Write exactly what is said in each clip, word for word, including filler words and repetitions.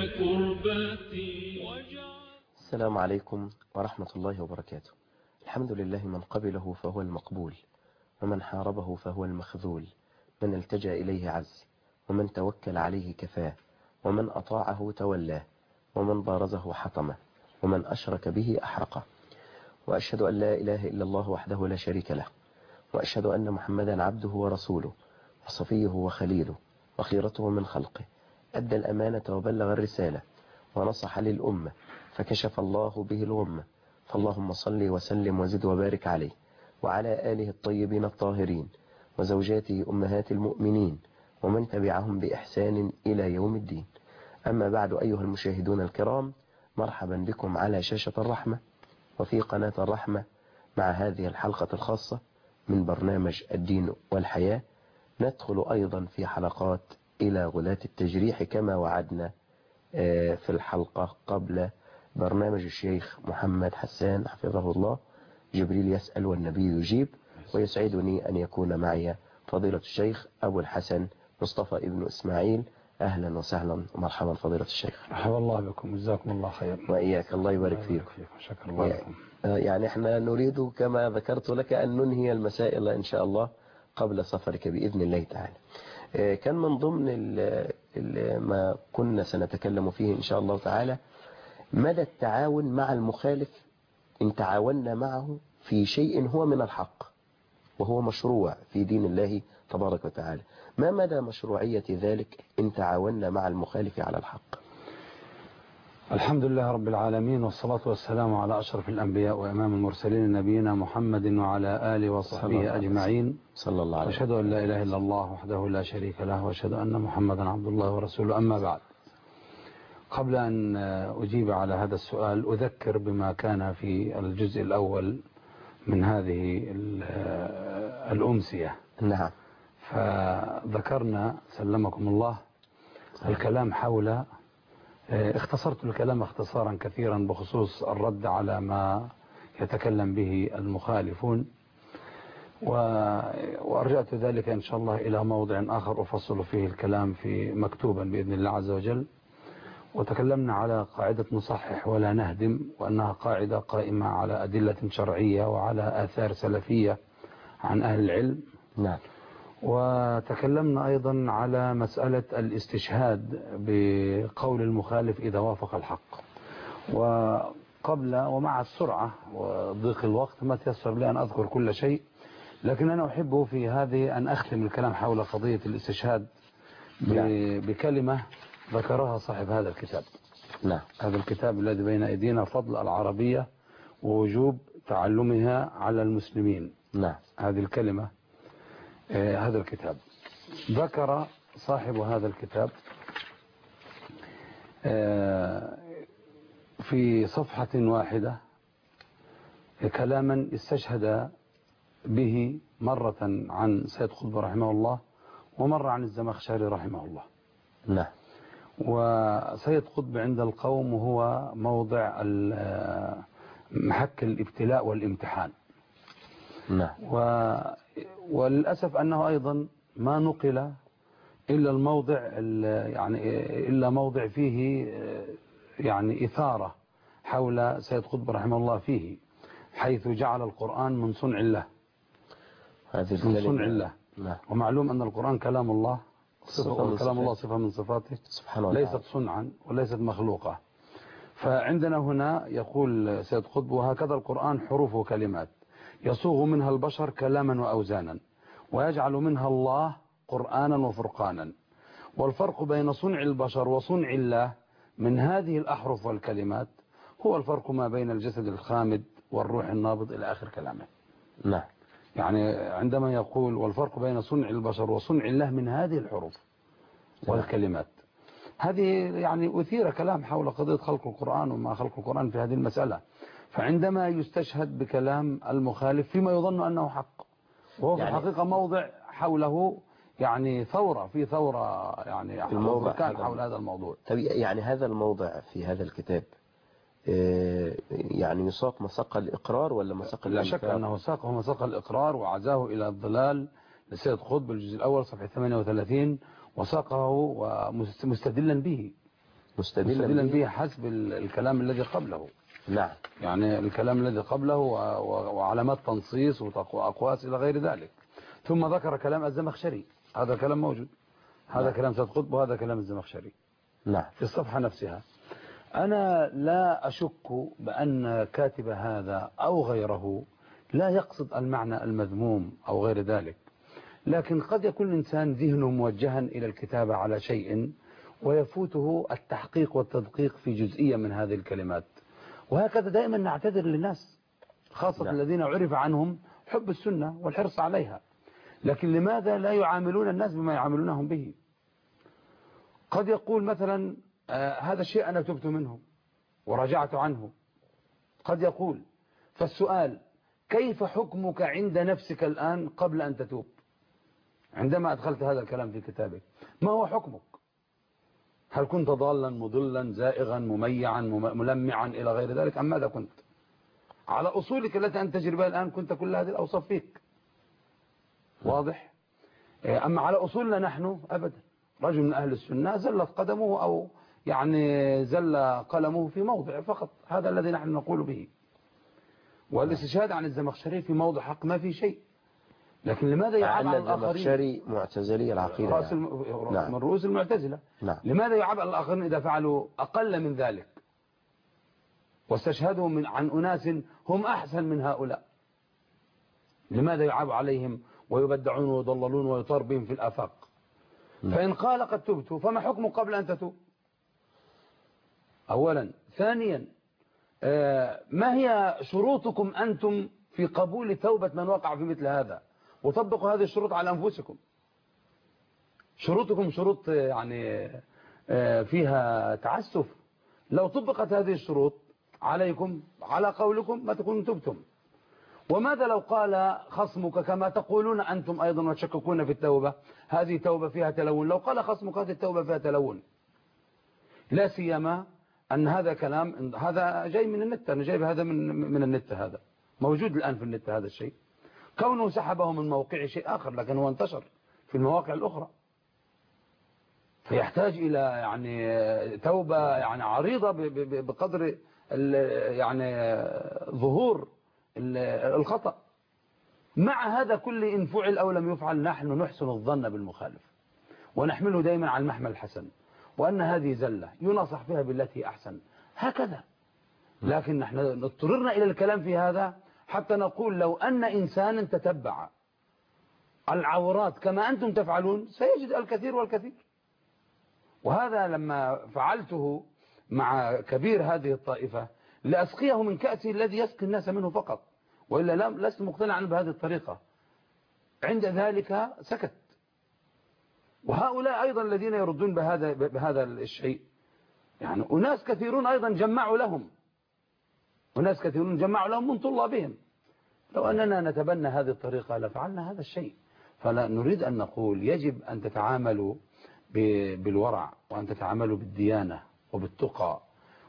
كربتي. السلام عليكم ورحمة الله وبركاته. الحمد لله من قبله فهو المقبول، ومن حاربه فهو المخذول، من التجأ إليه عز، ومن توكل عليه كفاه، ومن أطاعه تولاه، ومن بارزه حطمه، ومن أشرك به أحرقه. وأشهد أن لا إله إلا الله وحده لا شريك له، وأشهد أن محمدا عبده ورسوله وصفيه وخليله وخيرته من خلقه، أدى الأمانة وبلغ الرسالة ونصح للأمة فكشف الله به الغمة. فاللهم صل وسلم وزد وبارك عليه وعلى آله الطيبين الطاهرين وزوجاته أمهات المؤمنين ومن تبعهم بإحسان إلى يوم الدين. أما بعد، أيها المشاهدون الكرام، مرحبا بكم على شاشة الرحمة وفي قناة الرحمة مع هذه الحلقة الخاصة من برنامج الدين والحياة. ندخل أيضا في حلقات إلى غلاة التجريح كما وعدنا في الحلقة قبل برنامج الشيخ محمد حسان حفظه الله، جبريل يسأل والنبي يجيب. ويسعدني أن يكون معي فضيلة الشيخ أبو الحسن مصطفى ابن إسماعيل. أهلا وسهلا ومرحبا فضيلة الشيخ. مرحبا الله بكم، جزاكم الله خير. وإياك، الله يبارك فيكم. شكرا الله لكم. يعني احنا نريد كما ذكرت لك أن ننهي المسائل إن شاء الله قبل سفرك بإذن الله تعالى. كان من ضمن ال ال ما كنا سنتكلم فيه إن شاء الله تعالى مدى التعاون مع المخالف إن تعاوننا معه في شيء هو من الحق وهو مشروع في دين الله تبارك وتعالى. ما مدى مشروعية ذلك إن تعاوننا مع المخالف على الحق؟ الحمد لله رب العالمين، والصلاة والسلام على أشرف الأنبياء وإمام المرسلين نبينا محمد وعلى آله وصحبه أجمعين. صلى الله عليه وسلم. وأشهد أن لا إله إلا الله وحده لا شريك له، وأشهد أن محمدا عبد الله ورسوله. أما بعد، قبل أن أجيب على هذا السؤال أذكر بما كان في الجزء الأول من هذه الأمسية. نعم. فذكرنا سلمكم الله الكلام حول، اختصرت الكلام اختصارا كثيرا بخصوص الرد على ما يتكلم به المخالفون، وأرجعت ذلك إن شاء الله إلى موضع آخر أفصل فيه الكلام في مكتوبا بإذن الله عز وجل. وتكلمنا على قاعدة نصحح ولا نهدم، وأنها قاعدة قائمة على أدلة شرعية وعلى آثار سلفية عن أهل العلم. نعم. وتكلمنا أيضا على مسألة الاستشهاد بقول المخالف إذا وافق الحق. وقبل ومع السرعة وضيق الوقت ما تيسر لي أن أذكر كل شيء، لكن أنا أحب في هذه أن أختم الكلام حول قضية الاستشهاد بكلمة ذكرها صاحب هذا الكتاب. نعم. هذا الكتاب الذي بين أيدينا، فضل العربية ووجوب تعلمها على المسلمين. نعم. هذه الكلمة، آه هذا الكتاب ذكر صاحب هذا الكتاب آه في صفحة واحدة كلاما استشهد به مرة عن سيد قطب رحمه الله ومرة عن الزمخشري رحمه الله. نعم. وسيد قطب عند القوم هو موضع محك الابتلاء والامتحان. نعم. وللأسف أنه أيضا ما نقل إلا الموضع يعني إلا موضع فيه يعني إثارة حول سيد قطب رحمه الله فيه، حيث جعل القرآن من صنع الله، من صنع الله. نعم. ومعلوم أن القرآن كلام الله، صفة كلام الله صفة من صفاته سبحانه ليست صنعا وليست مخلوقة. فعندنا هنا يقول سيد قطب: وهكذا القرآن حروف وكلمات يصوغ منها البشر كلاما وأوزانا، ويجعل منها الله قرآنا وفرقانا. والفرق بين صنع البشر وصنع الله من هذه الأحرف والكلمات هو الفرق ما بين الجسد الخامد والروح النابض إلى آخر كلامه. نعم. يعني عندما يقول والفرق بين صنع البشر وصنع الله من هذه الحروف والكلمات، هذه يعني أثير كلام حول قضية خلق القرآن وما خلق القرآن في هذه المسألة. فعندما يستشهد بكلام المخالف فيما يظن أنه حق، وهو في يعني الحقيقة موضع حوله يعني ثورة في ثورة يعني الموضع كان حول هذا الموضوع. طب يعني هذا الموضع في هذا الكتاب يعني يساق مساق الإقرار ولا مساق لا شك أنه ساقه مساق الإقرار، وعزاه إلى الضلال لسيد قطب الجزء الأول صفحة ثمانية وثلاثين، وساقه ومستدلا به. مستدلا, مستدلا به به حسب الكلام الذي قبله. نعم. يعني الكلام الذي قبله وعلامات تنصيص وأقواس إلى غير ذلك. ثم ذكر كلام الزمخشري، هذا كلام موجود، هذا نعم. كلام سيد قطب وهذا كلام الزمخشري نعم. في الصفحة نفسها. أنا لا أشك بأن كاتب هذا أو غيره لا يقصد المعنى المذموم أو غير ذلك، لكن قد يكون الإنسان ذهنه موجها إلى الكتابة على شيء ويفوته التحقيق والتدقيق في جزئية من هذه الكلمات. وهكذا دائما نعتذر للناس، خاصة نعم. الذين عرف عنهم حب السنة والحرص عليها، لكن لماذا لا يعاملون الناس بما يعاملونهم به؟ قد يقول مثلا آه هذا الشيء أنا تبت منه ورجعت عنه، قد يقول، فالسؤال كيف حكمك عند نفسك الآن قبل أن تتوب؟ عندما أدخلت هذا الكلام في كتابك ما هو حكمك؟ هل كنت ضالا مضلا زائغا مميعا ملمعا إلى غير ذلك، أم ماذا كنت؟ على أصولك التي أنت تجري بها الآن كنت كل هذه الأوصاف فيك، واضح؟ أما على أصولنا نحن أبدا، رجل من أهل السنة زلت قدمه أو يعني زل قلمه في موضع فقط، هذا الذي نحن نقول به. والاستشهاد عن الزمخشري في موضع حق ما في شيء، لكن لماذا يعاب على الآخرين؟ الزمخشري معتزلي العقيدة رأس يعني. الم... نعم. من رؤوس المعتزلة. نعم. لماذا يعاب على الآخرين إذا فعلوا أقل من ذلك واستشهدوا من عن أناس هم أحسن من هؤلاء؟ لماذا يعاب عليهم ويبدعون ويضللون ويطار بهم في الآفاق؟ نعم. فإن قال قد تبت فما حكمه قبل أن تتوب؟ أولا. ثانيا، ما هي شروطكم أنتم في قبول توبة من وقع في مثل هذا؟ وطبقوا هذه الشروط على أنفسكم. شروطكم شروط يعني فيها تعسف، لو طبقت هذه الشروط عليكم على قولكم ما تكونوا تبتم. وماذا لو قال خصمك كما تقولون أنتم أيضا وتشككون في التوبة هذه توبة فيها تلون، لو قال خصمك هذه التوبة فيها تلون، لا سيما أن هذا كلام هذا جاي من النت، أنا جايب هذا من من النت، هذا موجود الآن في النت هذا الشيء، كونه سحبه من موقع شيء آخر لكن هو انتشر في المواقع الأخرى، فيحتاج إلى يعني توبة يعني عريضة بقدر يعني ظهور الخطأ. مع هذا كل إن فعل أو لم يفعل نحن نحسن الظن بالمخالف ونحمله دائما على المحمل الحسن، وأن هذه زلة ينصح فيها بالتي أحسن هكذا. لكن نحن اضطررنا إلى الكلام في هذا حتى نقول لو أن إنسانا تتبع العورات كما أنتم تفعلون سيجد الكثير والكثير. وهذا لما فعلته مع كبير هذه الطائفة لأسقيه من كأسي الذي يسقي الناس منه فقط، وإلا لست مقتنعا بهذه الطريقة. عند ذلك سكت. وهؤلاء أيضا الذين يردون بهذا بهذا الشيء يعني أناس كثيرون أيضا جمعوا لهم أناس كثيرون جمعوا لهم من طلابهم. لو أننا نتبنى هذه الطريقة لفعلنا هذا الشيء. فلا نريد أن نقول يجب أن تتعاملوا بالورع وأن تتعاملوا بالديانة وبالتقى،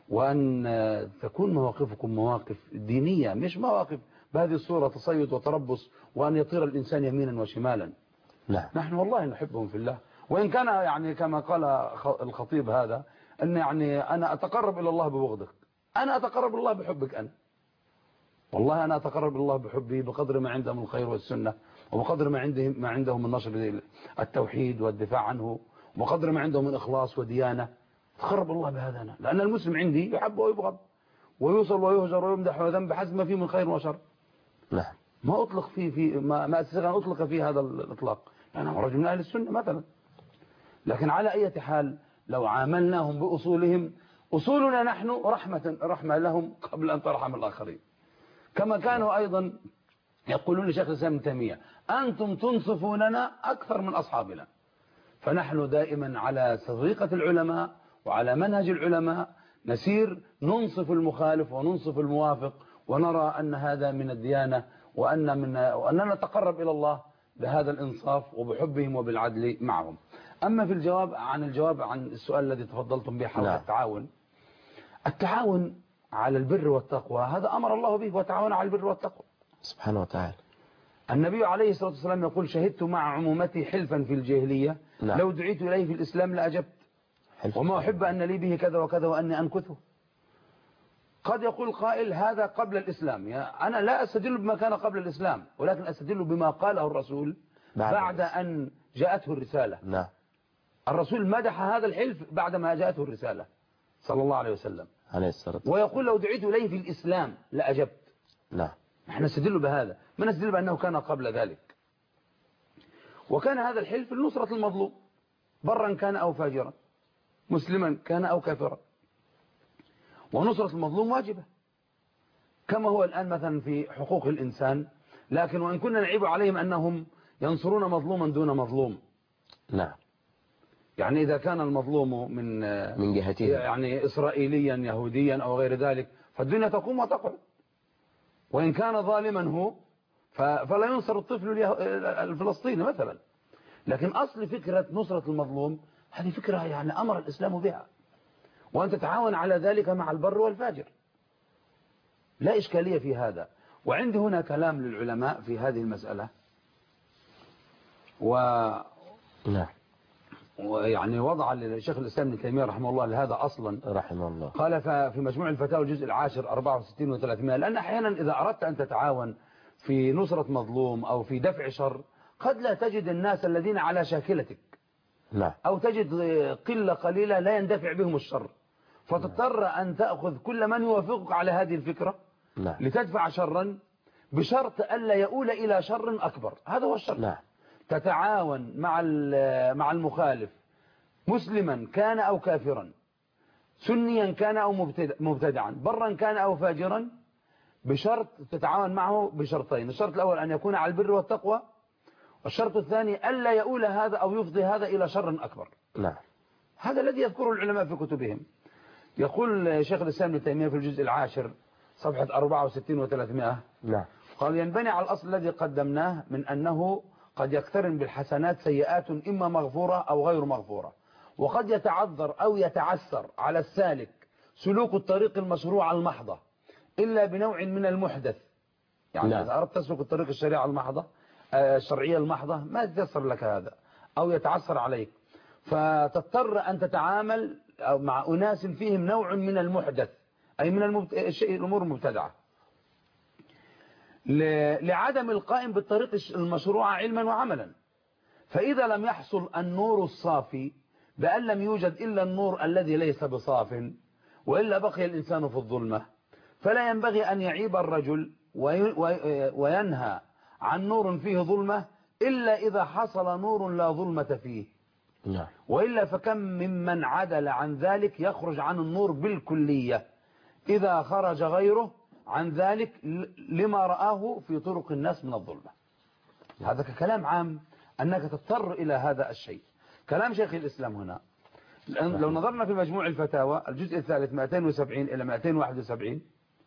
وأن تكون مواقفكم مواقف دينية مش مواقف بهذه الصورة تصيد وتربص وأن يطير الإنسان يمينا وشمالا. نعم. نحن والله نحبهم في الله، وإن كان يعني كما قال الخطيب هذا أن يعني أنا أتقرب إلى الله ببغضك، أنا أتقرب إلى الله بحبك أنا، والله أنا أتقرب إلى الله بحبه بقدر ما عندهم الخير والسنة، وبقدر ما عندهم ما عندهم من نشر التوحيد والدفاع عنه، وقدر ما عندهم من إخلاص وديانة. أتقرب الله بهذا أنا، لأن المسلم عندي يحب ويبغض ويوصل ويهجر ويمدح ويذم بحسب ما فيه من خير وشر. نعم. ما أطلق فيه في ما ما أستطيع أن أطلق فيه هذا الإطلاق، أنا رجل من أهل السنة مثلا. لكن على أي حال لو عاملناهم بأصولهم، أصولنا نحن رحمة رحمة لهم قبل أن ترحم الآخرين. كما كانوا أيضا يقولون لشيخ الإسلام ابن تيمية أنتم تنصفوننا أكثر من أصحابنا. فنحن دائما على طريقة العلماء وعلى منهج العلماء نسير، ننصف المخالف وننصف الموافق، ونرى أن هذا من الديانة، وأن من وأننا نتقرب إلى الله بهذا الإنصاف وبحبهم وبالعدل معهم. أما في الجواب عن الجواب عن السؤال الذي تفضلتم به حول نعم. التعاون، التعاون على البر والتقوى هذا أمر الله به، وتعاون على البر والتقوى سبحانه وتعالى. النبي عليه الصلاة والسلام يقول شهدت مع عمومتي حلفا في الجاهلية. نعم. لو دعيت إليه في الإسلام لأجبت. وما أحب أن لي به كذا وكذا وأني أنكثه. قد يقول قائل هذا قبل الإسلام، يعني أنا لا أستدل بما كان قبل الإسلام، ولكن أستدل بما قاله الرسول بعد, بعد أن جاءته الرسالة. نعم. الرسول مدح هذا الحلف بعدما جاءته الرسالة صلى الله عليه وسلم عليه الصلاة. ويقول لو دعيت إليه في الإسلام لأجبت. نعم. نحن نستدل بهذا، ما نستدل بأنه كان قبل ذلك. وكان هذا الحلف لنصرة المظلوم، برا كان أو فاجرا، مسلما كان أو كافرا. ونصرة المظلوم واجبة كما هو الآن مثلا في حقوق الإنسان، لكن وإن كنا نعيب عليهم أنهم ينصرون مظلوما دون مظلوم. نعم. يعني إذا كان المظلوم من من جهته يعني إسرائيليا يهوديا أو غير ذلك فالدنيا تقوم وتقعد. وإن كان ظالما هو فلا ينصر الطفل الفلسطيني مثلا. لكن أصل فكرة نصرة المظلوم هذه فكرة يعني أمر الإسلام بها، وأن تتعاون على ذلك مع البر والفاجر، لا إشكالية في هذا. وعندي هنا كلام للعلماء في هذه المسألة، و نعم. ويعني وضع للشيخ الإسلام ابن تيمية رحمه الله لهذا أصلا رحمه الله. قال في مجموع الفتاوى الجزء العاشر أربعة وستين وثلاثمائة، لأن أحيانا إذا أردت أن تتعاون في نصرة مظلوم أو في دفع شر قد لا تجد الناس الذين على شاكلتك. نعم. أو تجد قلة قليلة لا يندفع بهم الشر، فتضطر أن تأخذ كل من يوافقك على هذه الفكرة. نعم. لتدفع شرا بشرط ألا يؤول إلى شر أكبر. هذا هو الشر. نعم. تتعاون مع مع المخالف مسلما كان أو كافرا، سنيا كان أو مبتدعا، برا كان أو فاجرا، بشرط تتعاون معه بشرطين. الشرط الأول أن يكون على البر والتقوى، والشرط الثاني ألا يؤول هذا أو يفضي هذا إلى شر أكبر. نعم. هذا الذي يذكره العلماء في كتبهم. يقول شيخ الإسلام ابن تيمية في الجزء العاشر صفحة أربعة وستين وثلاثمائة، نعم. قال ينبني على الأصل الذي قدمناه من أنه قد يقترن بالحسنات سيئات إما مغفورة أو غير مغفورة، وقد يتعذر أو يتعسر على السالك سلوك الطريق المشروع المحضة إلا بنوع من المحدث. يعني نعم. إذا أردت تسلك الطريق الشريعة المحضة الشرعية المحضة ما يتيسر لك هذا أو يتعسر عليك، فتضطر أن تتعامل مع أناس فيهم نوع من المحدث، أي من المبت... الشيء الأمور المبتدعة، ل... لعدم القائم بالطريق المشروع علما وعملا. فإذا لم يحصل النور الصافي بأن لم يوجد إلا النور الذي ليس بصاف، وإلا بقي الإنسان في الظلمة، فلا ينبغي أن يعيب الرجل وي... وي... وينهى عن نور فيه ظلمة إلا إذا حصل نور لا ظلمة فيه. نعم. وإلا فكم ممن عدل عن ذلك يخرج عن النور بالكلية إذا خرج غيره عن ذلك لما رآه في طرق الناس من الظلمة. هذا كلام عام أنك تضطر إلى هذا الشيء. كلام شيخ الإسلام هنا لو نظرنا في مجموع الفتاوى الجزء الثالث مئتين وسبعين إلى مئتين وواحد وسبعين،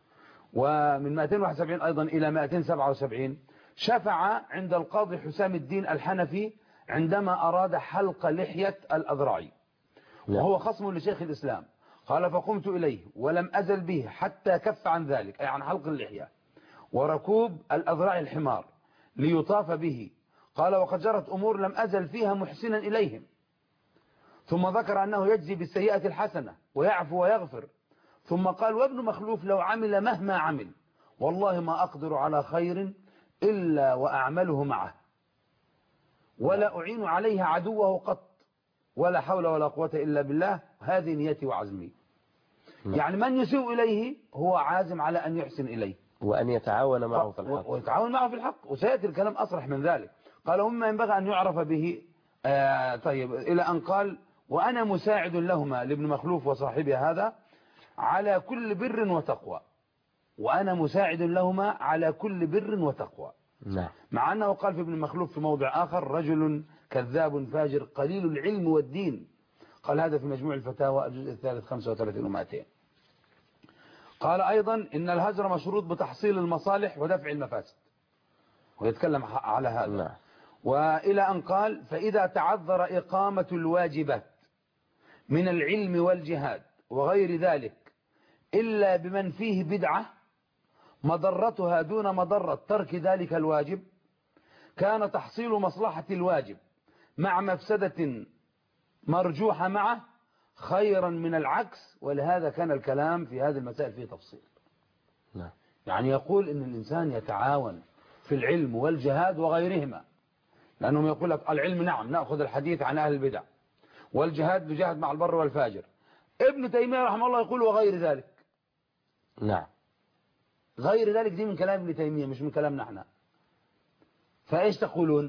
ومن مئتين وواحد وسبعين أيضا إلى مئتين وسبعة وسبعين، شفع عند القاضي حسام الدين الحنفي عندما أراد حلق لحية الأذرعي، وهو خصم لشيخ الإسلام. قال فقمت إليه ولم أزل به حتى كف عن ذلك، أي عن حلق اللحية وركوب الأذرع الحمار ليطاف به. قال وقد جرت أمور لم أزل فيها محسنا إليهم. ثم ذكر أنه يجزي بالسيئة الحسنة ويعفو ويغفر. ثم قال وابن مخلوف لو عمل مهما عمل والله ما أقدر على خير إلا وأعمله معه، ولا أعين عليه عدوه قط، ولا حول ولا قوة إلا بالله، هذه نيتي وعزمي. يعني من يسيء إليه هو عازم على أن يحسن إليه وأن يتعاون معه في الحق، ويتعاون معه في الحق. وسيأتي الكلام أصرح من ذلك. قال ومما ينبغي أن يعرف به آه طيب إلى أن قال وأنا مساعد لهما لابن مخلوف وصاحبه هذا على كل بر وتقوى. وأنا مساعد لهما على كل بر وتقوى. نعم. مع أنه قال في ابن مخلوف في موضع آخر رجل كذاب فاجر قليل العلم والدين. قال هذا في مجموع الفتاوى الجزء الثالث خمسة وثلاثين ومائتين. قال أيضا إن الهجر مشروط بتحصيل المصالح ودفع المفاسد، ويتكلم على هذا. نعم. وإلى أن قال فإذا تعذر إقامة الواجبات من العلم والجهاد وغير ذلك إلا بمن فيه بدعة مضرتها دون مضرة ترك ذلك الواجب، كان تحصيل مصلحة الواجب مع مفسدة مرجوحة معه خيرا من العكس، ولهذا كان الكلام في هذه المسائل فيه تفصيل. نعم. يعني يقول إن الإنسان يتعاون في العلم والجهاد وغيرهما، لأنهم يقول لك العلم نعم نأخذ الحديث عن أهل البدع، والجهاد نجاهد مع البر والفاجر. ابن تيمية رحمه الله يقول وغير ذلك. نعم. غير ذلك دي من كلام ابن تيمية مش من كلامنا احنا. فايش تقولون؟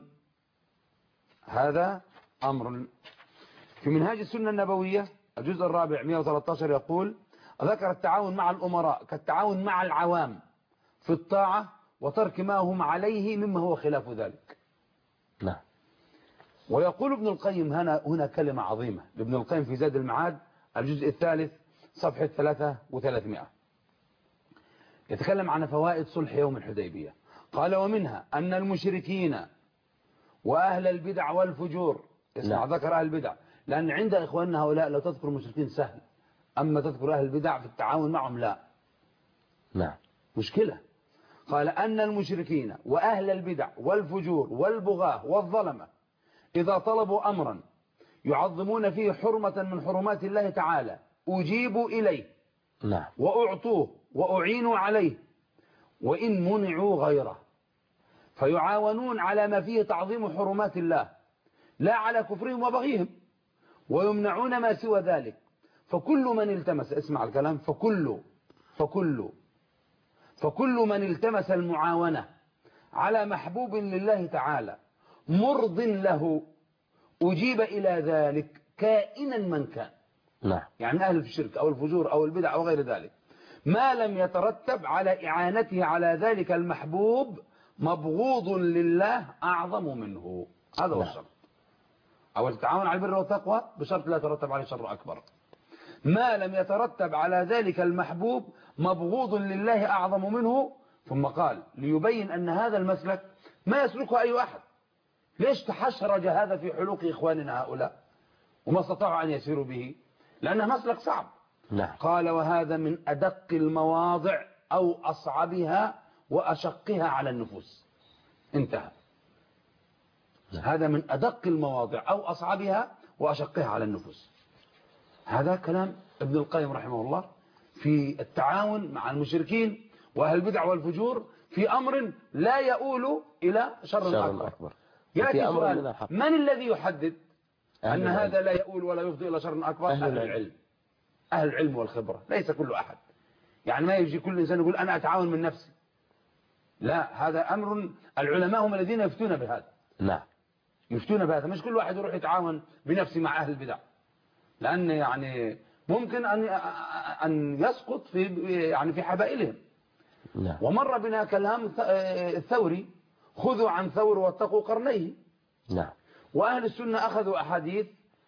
هذا أمر. في منهاج السنة النبوية الجزء الرابع مئة وثلاثة عشر يقول ذكر التعاون مع الأمراء كالتعاون مع العوام في الطاعة وترك ما هم عليه مما هو خلاف ذلك. نعم. ويقول ابن القيم هنا هنا كلمة عظيمة لابن القيم في زاد المعاد الجزء الثالث صفحة ثلاثة وثلاثمائة، يتكلم عن فوائد صلح يوم الحديبية. قال ومنها أن المشركين وأهل البدع والفجور، اسمع ذكر أهل البدع، لأن عند إخواننا هؤلاء لو تذكر المشركين سهل، أما تذكر أهل البدع في التعاون معهم لا. نعم. مشكلة. قال أن المشركين وأهل البدع والفجور والبغاة والظلمة إذا طلبوا أمرا يعظمون فيه حرمة من حرمات الله تعالى أجيبوا إليه. نعم. وأعطوه وأعينوا عليه، وإن منعوا غيره فيعاونون على ما فيه تعظيم حرمات الله لا على كفرهم وبغيهم، ويمنعون ما سوى ذلك. فكل من التمس، اسمع الكلام، فكل فكل فكل من التمس المعاونة على محبوب لله تعالى مرض له أجيب إلى ذلك كائنا من كان. نعم. يعني أهل الشرك أو الفجور أو البدع أو غير ذلك، ما لم يترتب على إعانته على ذلك المحبوب مبغوض لله أعظم منه. هذا هو الشرط. أو التعاون على البر والتقوى بشرط لا يترتب عليه شر أكبر. ما لم يترتب على ذلك المحبوب مبغوض لله أعظم منه. ثم قال ليبين أن هذا المسلك ما يسلكه أي أحد. ليش تحشرج هذا في حلوق إخواننا هؤلاء وما استطاعوا أن يسيروا به؟ لأنه مسلك صعب. نعم. قال وهذا من أدق المواضع أو أصعبها وأشقها على النفوس. انتهى. نعم. هذا من أدق المواضع أو أصعبها وأشقها على النفوس. هذا كلام ابن القيم رحمه الله في التعاون مع المشركين وأهل البدع والفجور في أمر لا يؤول إلى شر, شر أكبر, أكبر. يأتي سؤال من الذي يحدد أن العلم. هذا لا يؤول ولا يفضي إلى شر أكبر؟ أهل, أهل العلم. أهل العلم والخبرة، ليس كل أحد. يعني ما يجي كل إنسان يقول أنا أتعاون من نفسي. لا، هذا أمر العلماء هم الذين يفتون بهذا. نعم. يفتون بهذا، مش كل واحد يروح يتعاون بنفسه مع أهل البدع، لأن يعني ممكن أن أن يسقط في يعني في حبائلهم. نعم. ومر بنا كلام الثوري خذوا عن ثور واتقوا قرنيه. نعم. وأهل السنة أخذوا أحاديث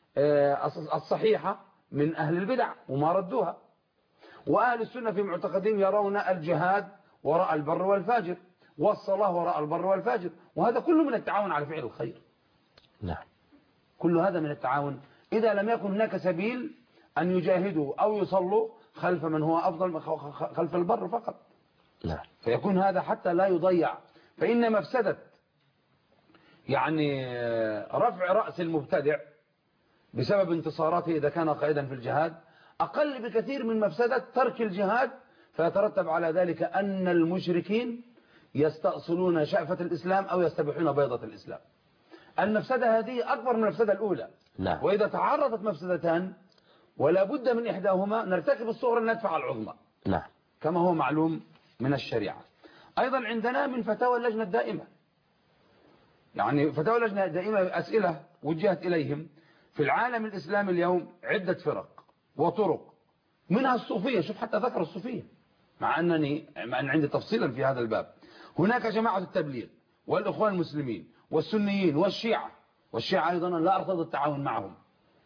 الصحيحة من أهل البدع وما ردوها. وأهل السنة في معتقدين يرون الجهاد وراء البر والفاجر والصلاة وراء البر والفاجر، وهذا كله من التعاون على فعل الخير. نعم. كل هذا من التعاون إذا لم يكن هناك سبيل أن يجاهدوا أو يصلوا خلف من هو أفضل خلف البر فقط. نعم. فيكون هذا حتى لا يضيع. فإن مفسدة يعني رفع رأس المبتدع بسبب انتصاراته إذا كان قائدا في الجهاد أقل بكثير من مفسدة ترك الجهاد، فيترتب على ذلك أن المشركين يستأصلون شأفة الإسلام أو يستبيحون بيضة الإسلام. المفسدة هذه أكبر من المفسدة الأولى. نعم. وإذا تعارضت مفسدتان ولا بد من إحداهما نرتكب الصغرى ندفع العظمى. نعم. كما هو معلوم من الشريعة. أيضا عندنا من فتاوى اللجنة الدائمة، يعني فتاوى اللجنة الدائمة أسئلة وجهت إليهم في العالم الإسلامي اليوم عدة فرق وطرق، منها الصوفية. شوف حتى ذكر الصوفية، مع أنني مع أن عندي تفصيلا في هذا الباب. هناك جماعة التبليغ والإخوان المسلمين والسنيين والشيعة. والشيعة أيضا لا أرتضي التعاون معهم.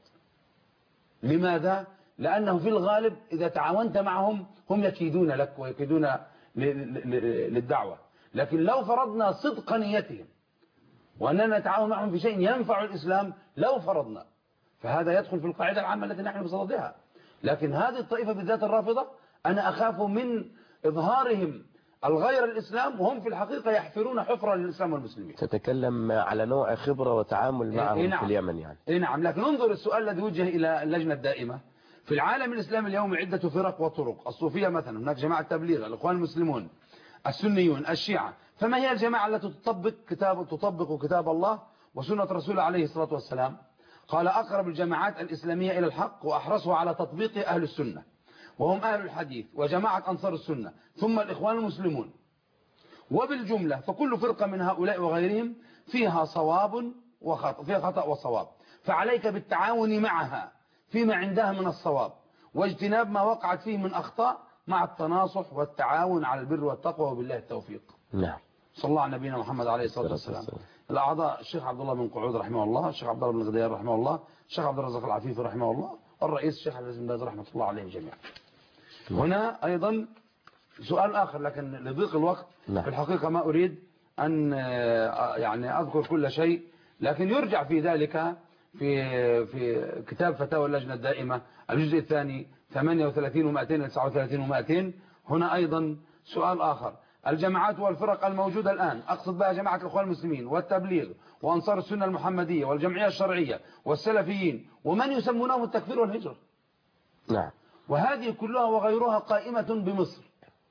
لماذا؟ لأنه في الغالب إذا تعاونت معهم هم يكيدون لك ويكيدون للدعوة. لكن لو فرضنا صدق نيتهم وأننا نتعاون معهم في شيء ينفع الإسلام، لو فرضنا، فهذا يدخل في القاعدة العامة التي نحن بصددها. لكن هذه الطائفة بالذات الرافضة أنا أخاف من إظهارهم الغير الإسلام وهم في الحقيقة يحفرون حفرة للإسلام والمسلمين. تتكلم على نوع خبرة وتعامل معهم إيه نعم. في اليمن يعني. إيه نعم. لكن انظر السؤال الذي وجه إلى اللجنة الدائمة. في العالم الإسلامي اليوم عدة فرق وطرق. الصوفية مثلا، هناك جماعة تبليغ، الإخوان المسلمون، السنيون، الشيعة. فما هي الجماعة التي تطبق كتاب تطبق كتاب الله وسنة رسوله عليه الصلاة والسلام؟ قال أقرب الجماعات الإسلامية إلى الحق وأحرصها على تطبيق أهل السنة، وهم أهل الحديث وجماعة أنصار السنة، ثم الإخوان المسلمون. وبالجملة فكل فرقة من هؤلاء وغيرهم فيها صواب وخطأ، فيها خطأ وصواب، فعليك بالتعاون معها فيما عندها من الصواب، واجتناب ما وقعت فيه من أخطاء، مع التناصح والتعاون على البر والتقوى، وبالله التوفيق. نعم. صلى الله على نبينا محمد عليه الصلاة والسلام. الأعضاء الشيخ عبد الله بن قعود رحمه الله، الشيخ عبد الله بن غدير رحمه الله، الشيخ عبد الرزاق العفيفي رحمه الله، والرئيس الشيخ عبد العزيز بن باز رحمة الله عليهم جميعا. هنا أيضا سؤال آخر، لكن لضيق الوقت نعم. في الحقيقة ما أريد أن يعني أذكر كل شيء، لكن يرجع في ذلك في في كتاب فتاوى اللجنة الدائمة الجزء الثاني ثمانية وثلاثين ومائتين تسعة وثلاثين ومائتين. هنا أيضا سؤال آخر، الجماعات والفرق الموجودة الآن، أقصد بها جماعة الإخوان المسلمين والتبليغ وأنصار السنة المحمدية والجمعية الشرعية والسلفيين ومن يسمونهم التكفير والهجرة. نعم. وهذه كلها وغيرها قائمة بمصر،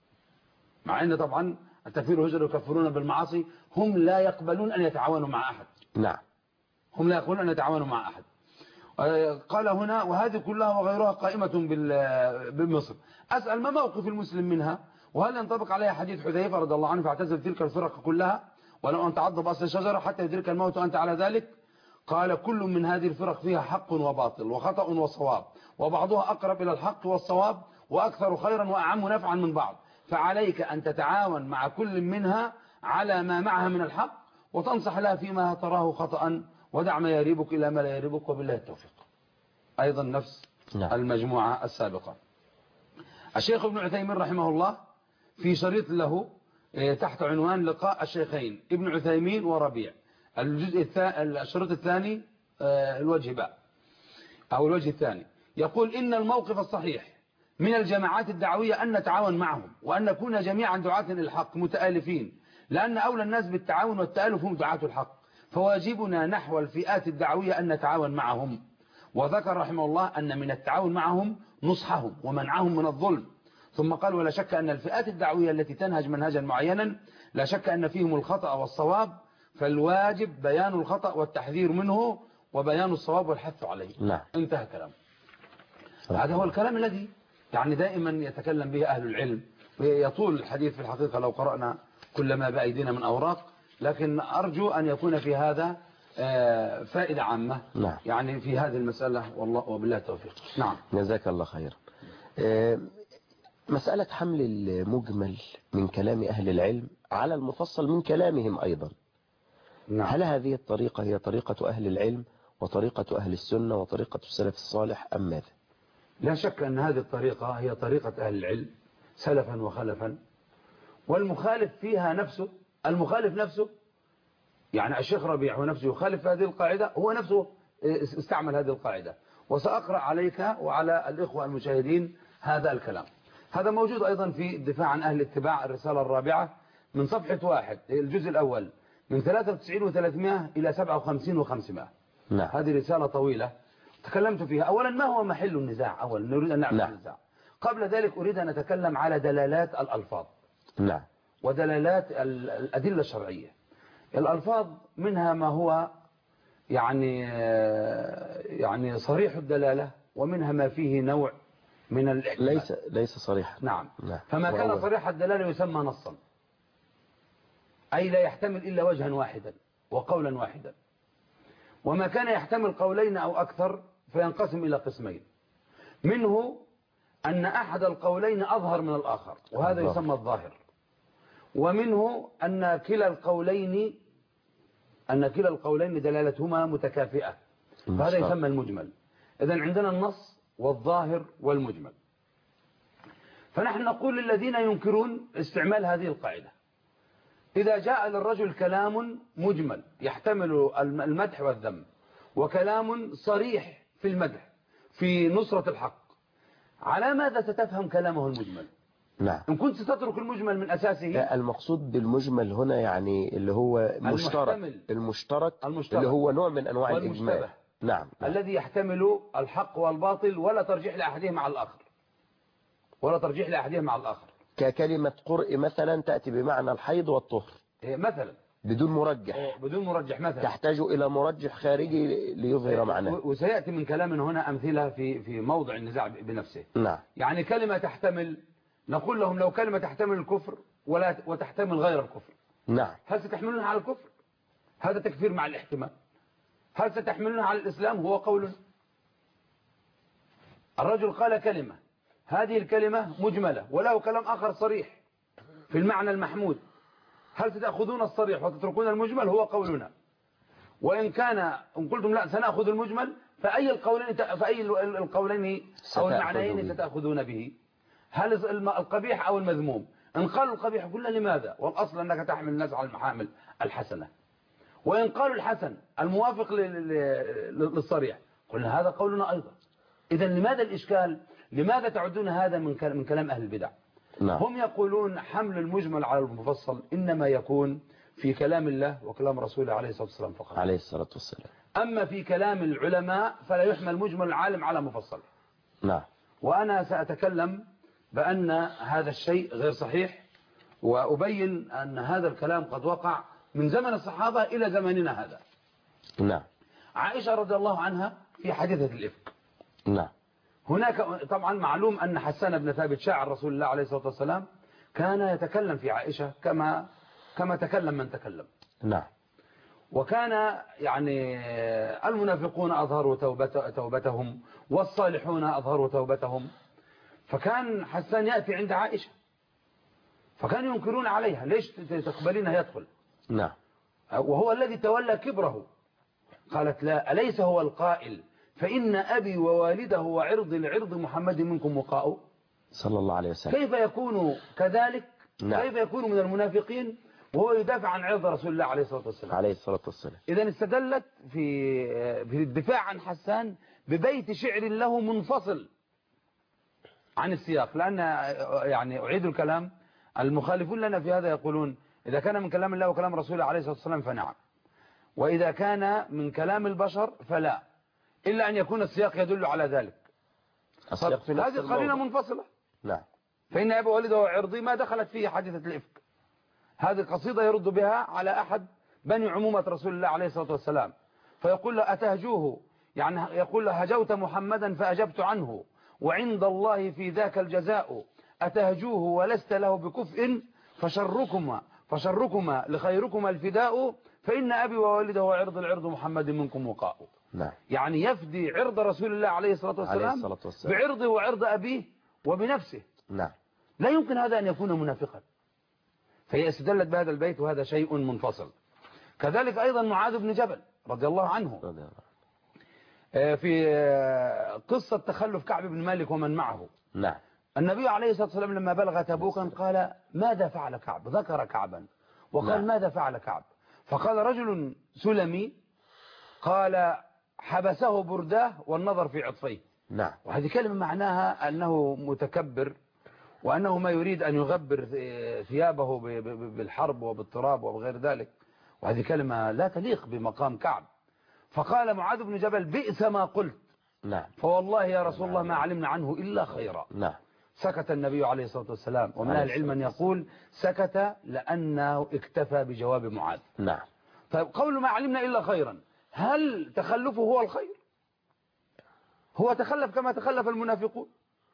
مع أن طبعا التكفير والهجرة يكفرون بالمعاصي، هم لا يقبلون أن يتعاونوا مع أحد. نعم. هم لا يقبلون أن يتعاونوا مع أحد. قال هنا وهذه كلها وغيرها قائمة بمصر. أسأل ما موقف المسلم منها؟ وهل ينطبق عليها حديث حذيفة رضي الله عنه فاعتزل تلك الفرق كلها ولو أن تعض بأصل الشجرة حتى يدرك الموت وأنت على ذلك؟ قال كل من هذه الفرق فيها حق وباطل وخطأ وصواب، وبعضها أقرب إلى الحق والصواب وأكثر خيرا وأعم نفعا من بعض، فعليك أن تتعاون مع كل منها على ما معها من الحق، وتنصح لها فيما تراه خطأ، ودع ما يريبك إلى ما لا يريبك، وبالله التوفيق. أيضا نفس نعم. المجموعة السابقة. الشيخ ابن عثيمين رحمه الله في شريط له تحت عنوان لقاء الشيخين ابن عثيمين وربيع، الجزء الثاني الشريط الثاني الوجه باء أو الوجه الثاني، يقول إن الموقف الصحيح من الجماعات الدعوية أن نتعاون معهم وأن نكون جميعا دعاة للحق متآلفين، لأن أولى الناس بالتعاون والتآلف هم دعاة الحق، فواجبنا نحو الفئات الدعوية أن نتعاون معهم. وذكر رحمه الله أن من التعاون معهم نصحهم ومنعهم من الظلم. ثم قال ولا شك أن الفئات الدعوية التي تنهج منهجا معينا لا شك أن فيهم الخطأ والصواب، فالواجب بيان الخطأ والتحذير منه وبيان الصواب والحث عليه. نعم. انتهى كلام. هذا هو الكلام الذي يعني دائما يتكلم به أهل العلم، ويطول الحديث في الحقيقة لو قرأنا كل ما بأيدينا من أوراق، لكن أرجو أن يكون في هذا فائدة عامة. نعم. يعني في هذه المسألة، والله وبالله التوفيق. نعم. جزاك الله خير. مسألة حمل المجمل من كلام أهل العلم على المفصل من كلامهم أيضا. نعم. هل هذه الطريقة هي طريقة أهل العلم وطريقة أهل السنة وطريقة السلف الصالح أم ماذا؟ لا شك أن هذه الطريقة هي طريقة أهل العلم سلفا وخلفا، والمخالف فيها نفسه، المخالف نفسه يعني الشيخ ربيع هو نفسه يخالف هذه القاعدة، هو نفسه استعمل هذه القاعدة. وسأقرأ عليك وعلى الإخوة المشاهدين هذا الكلام. هذا موجود أيضا في الدفاع عن أهل الاتباع الرسالة الرابعة من صفحة واحد الجزء الأول من ثلاثة وتسعين وثلاثمائة إلى سبعة وخمسين وخمسمائة. نعم. هذه رسالة طويلة تكلمت فيها. أولا ما هو محل النزاع؟ أولا نريد أن نعرف نعم. النزاع. قبل ذلك أريد أن أتكلم على دلالات الألفاظ. نعم. ودلالات الأدلة الشرعية. الألفاظ منها ما هو يعني يعني صريح الدلالة، ومنها ما فيه نوع من الاحتمال. ليس ليس صريح. نعم. نعم. فما كان صريح الدلالة يسمى نصا، أي لا يحتمل إلا وجها واحدا وقولا واحدا. وما كان يحتمل قولين أو أكثر فينقسم إلى قسمين، منه أن أحد القولين أظهر من الآخر وهذا يسمى الظاهر، ومنه أن كلا القولين أن كلا القولين دلالتهما متكافئة فهذا يسمى المجمل. إذن عندنا النص والظاهر والمجمل. فنحن نقول للذين ينكرون استعمال هذه القاعدة، إذا جاء للرجل كلام مجمل يحتمل المدح والذم، وكلام صريح في المدح في نصرة الحق، على ماذا ستفهم كلامه المجمل؟ نعم. إن كنت ستترك المجمل من أساسه. المقصود بالمجمل هنا يعني اللي هو مشترك المشترك, المشترك اللي هو نوع من أنواع الإجمال. نعم. نعم. الذي يحتمل الحق والباطل ولا ترجيح لأحدهم مع الآخر ولا ترجيح لأحدهم مع الآخر. ككلمة قرء مثلا تأتي بمعنى الحيض والطهر مثلا بدون مرجح بدون مرجح مثلا تحتاج إلى مرجح خارجي ليظهر معناه. وسيأتي من كلام هنا أمثلة في في موضع النزاع بنفسه. نعم. يعني كلمة تحتمل، نقول لهم لو كلمة تحتمل الكفر ولا وتحتمل غير الكفر، نعم، هل ستحملونها على الكفر؟ هذا تكفير مع الاحتمال. هل ستحملونها على الإسلام؟ هو قول. الرجل قال كلمة، هذه الكلمة مجملة وله كلام آخر صريح في المعنى المحمود، هل ستأخذون الصريح وتتركون المجمل؟ هو قولنا. وإن كان إن قلتم لا سنأخذ المجمل، فأي القولين فأي القولين أو المعنيين ستأخذون به؟ هل القبيح أو المذموم؟ إن قالوا القبيح قلنا لماذا؟ والأصل أنك تحمل الناس على المحامل الحسنة. وإن قالوا الحسن الموافق للصريح قلنا هذا قولنا أيضا. إذا لماذا الإشكال؟ لماذا تعدون هذا من كلام أهل البدع؟ نعم. هم يقولون حمل المجمل على المفصل إنما يكون في كلام الله وكلام رسوله عليه الصلاة والسلام فقط. عليه الصلاة والسلام. أما في كلام العلماء فلا يحمل مجمل العالم على مفصل. نعم. وأنا سأتكلم بأن هذا الشيء غير صحيح، وأبين أن هذا الكلام قد وقع من زمن الصحابة إلى زماننا هذا. نعم. عائشة رضي الله عنها في حادثة الإفك. نعم. هناك طبعا معلوم أن حسان بن ثابت شاعر رسول الله عليه الصلاة والسلام كان يتكلم في عائشة كما كما تكلم من تكلم. نعم. وكان يعني المنافقون أظهروا توبت توبتهم والصالحون أظهروا توبتهم. فكان حسان يأتي عند عائشة فكانوا ينكرون عليها، ليش تقبلينه يدخل؟ نعم. وهو الذي تولى كبره. قالت لا، أليس هو القائل فإن أبي ووالده وعرض العرض محمد منكم وقاء؟ صلى الله عليه وسلم. كيف يكون كذلك؟ نعم. كيف يكون من المنافقين وهو يدافع عن عرض رسول الله عليه الصلاة والسلام؟ عليه الصلاة والسلام. إذا استدلت في في الدفاع عن حسان ببيت شعر له منفصل عن السياق. لأن يعني أعيد الكلام، المخالفون لنا في هذا يقولون إذا كان من كلام الله وكلام رسوله عليه الصلاة والسلام فنعم، وإذا كان من كلام البشر فلا، إلا أن يكون السياق يدل على ذلك. هذه قرينة منفصلة. نعم. فإن أبي والده وعرضي ما دخلت فيه حادثة الإفك. هذه قصيدة يرد بها على أحد بني عمومة رسول الله عليه الصلاة والسلام، فيقول له أتهجوه، يعني يقول له هجوت محمدا فأجبت عنه وعند الله في ذاك الجزاء، أتهجوه ولست له بكفء فشركما فشركما لخيركما الفداء، فإن أبي ووالده وعرض العرض محمد منكم وقاء. نعم. يعني يفدي عرض رسول الله عليه الصلاة والسلام بعرضه وعرض أبيه وبنفسه. نعم. لا يمكن هذا أن يكون منافقا. فهي استدلت بهذا البيت وهذا شيء منفصل. كذلك أيضا معاذ بن جبل رضي الله عنه رضي الله. في قصة تخلف كعب بن مالك ومن معه. نعم. النبي عليه الصلاة والسلام لما بلغ تبوكا قال ماذا فعل كعب؟ ذكر كعبا وقال نعم. ماذا فعل كعب؟ فقال رجل سلمي قال حبسه برداه والنظر في عطفيه. نعم. وهذه كلمة معناها أنه متكبر وأنه ما يريد أن يغبر ثيابه بالحرب وبالتراب وبغير ذلك، وهذه كلمة لا تليق بمقام كعب. فقال معاذ بن جبل بئس ما قلت. نعم. فوالله يا رسول الله ما علمنا عنه إلا خيرا. نعم. سكت النبي عليه الصلاة والسلام، ومن أهل العلم أن يقول سكت لأنه اكتفى بجواب معاذ. نعم. طيب قول ما علمنا إلا خيرا، هل تخلفه هو الخير؟ هو تخلف كما تخلف المنافقون،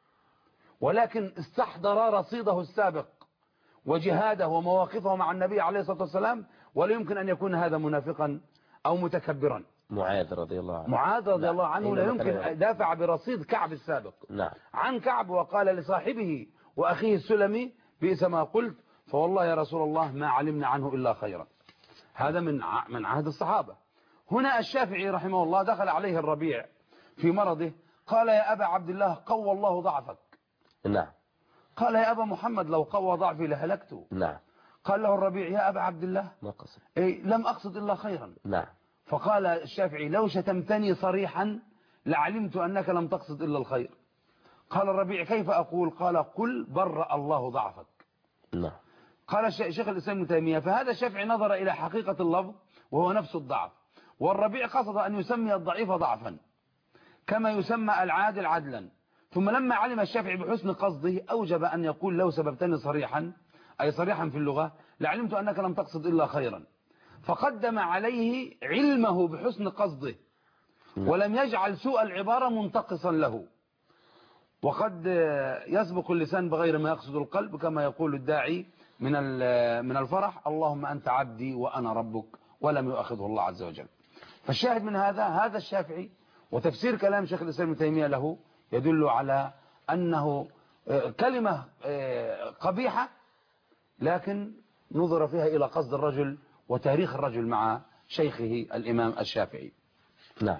ولكن استحضر رصيده السابق وجهاده ومواقفه مع النبي عليه الصلاة والسلام، ولا يمكن أن يكون هذا منافقا أو متكبرا. معاذ رضي الله عنه معاذ رضي الله عنه لا يمكن دافع برصيد كعب السابق. نعم. عن كعب وقال لصاحبه وأخيه السلمي بئس ما قلت، فوالله يا رسول الله ما علمنا عنه إلا خيرا. هذا من من عهد الصحابة. هنا الشافعي رحمه الله دخل عليه الربيع في مرضه قال يا أبا عبد الله قوى الله ضعفك. نعم. قال يا أبا محمد لو قوى ضعفي لهلكت. نعم. قال له الربيع يا أبا عبد الله ما قصد إيه لم أقصد إلا خيرا. نعم. فقال الشافعي لو شتمتني صريحا لعلمت أنك لم تقصد إلا الخير. قال الربيع كيف أقول؟ قال قل برأ الله ضعفك. نعم. قال شيخ الإسلام ابن تيمية فهذا الشافعي نظر إلى حقيقة اللفظ وهو نفس الضعف، والربيع قصد أن يسمي الضعيف ضعفا كما يسمى العادل عدلا. ثم لما علم الشافعي بحسن قصده أوجب أن يقول لو سببتني صريحا، أي صريحا في اللغة، لعلمت أنك لم تقصد إلا خيرا، فقدم عليه علمه بحسن قصده ولم يجعل سوء العبارة منتقصا له. وقد يسبق اللسان بغير ما يقصد القلب، كما يقول الداعي من من الفرح اللهم أنت عبدي وأنا ربك، ولم يؤاخذه الله عز وجل. فالشاهد من هذا هذا الشافعي وتفسير كلام شيخ الإسلام ابن تيمية له يدل على أنه كلمة قبيحة لكن نظر فيها إلى قصد الرجل وتاريخ الرجل مع شيخه الإمام الشافعي. نعم.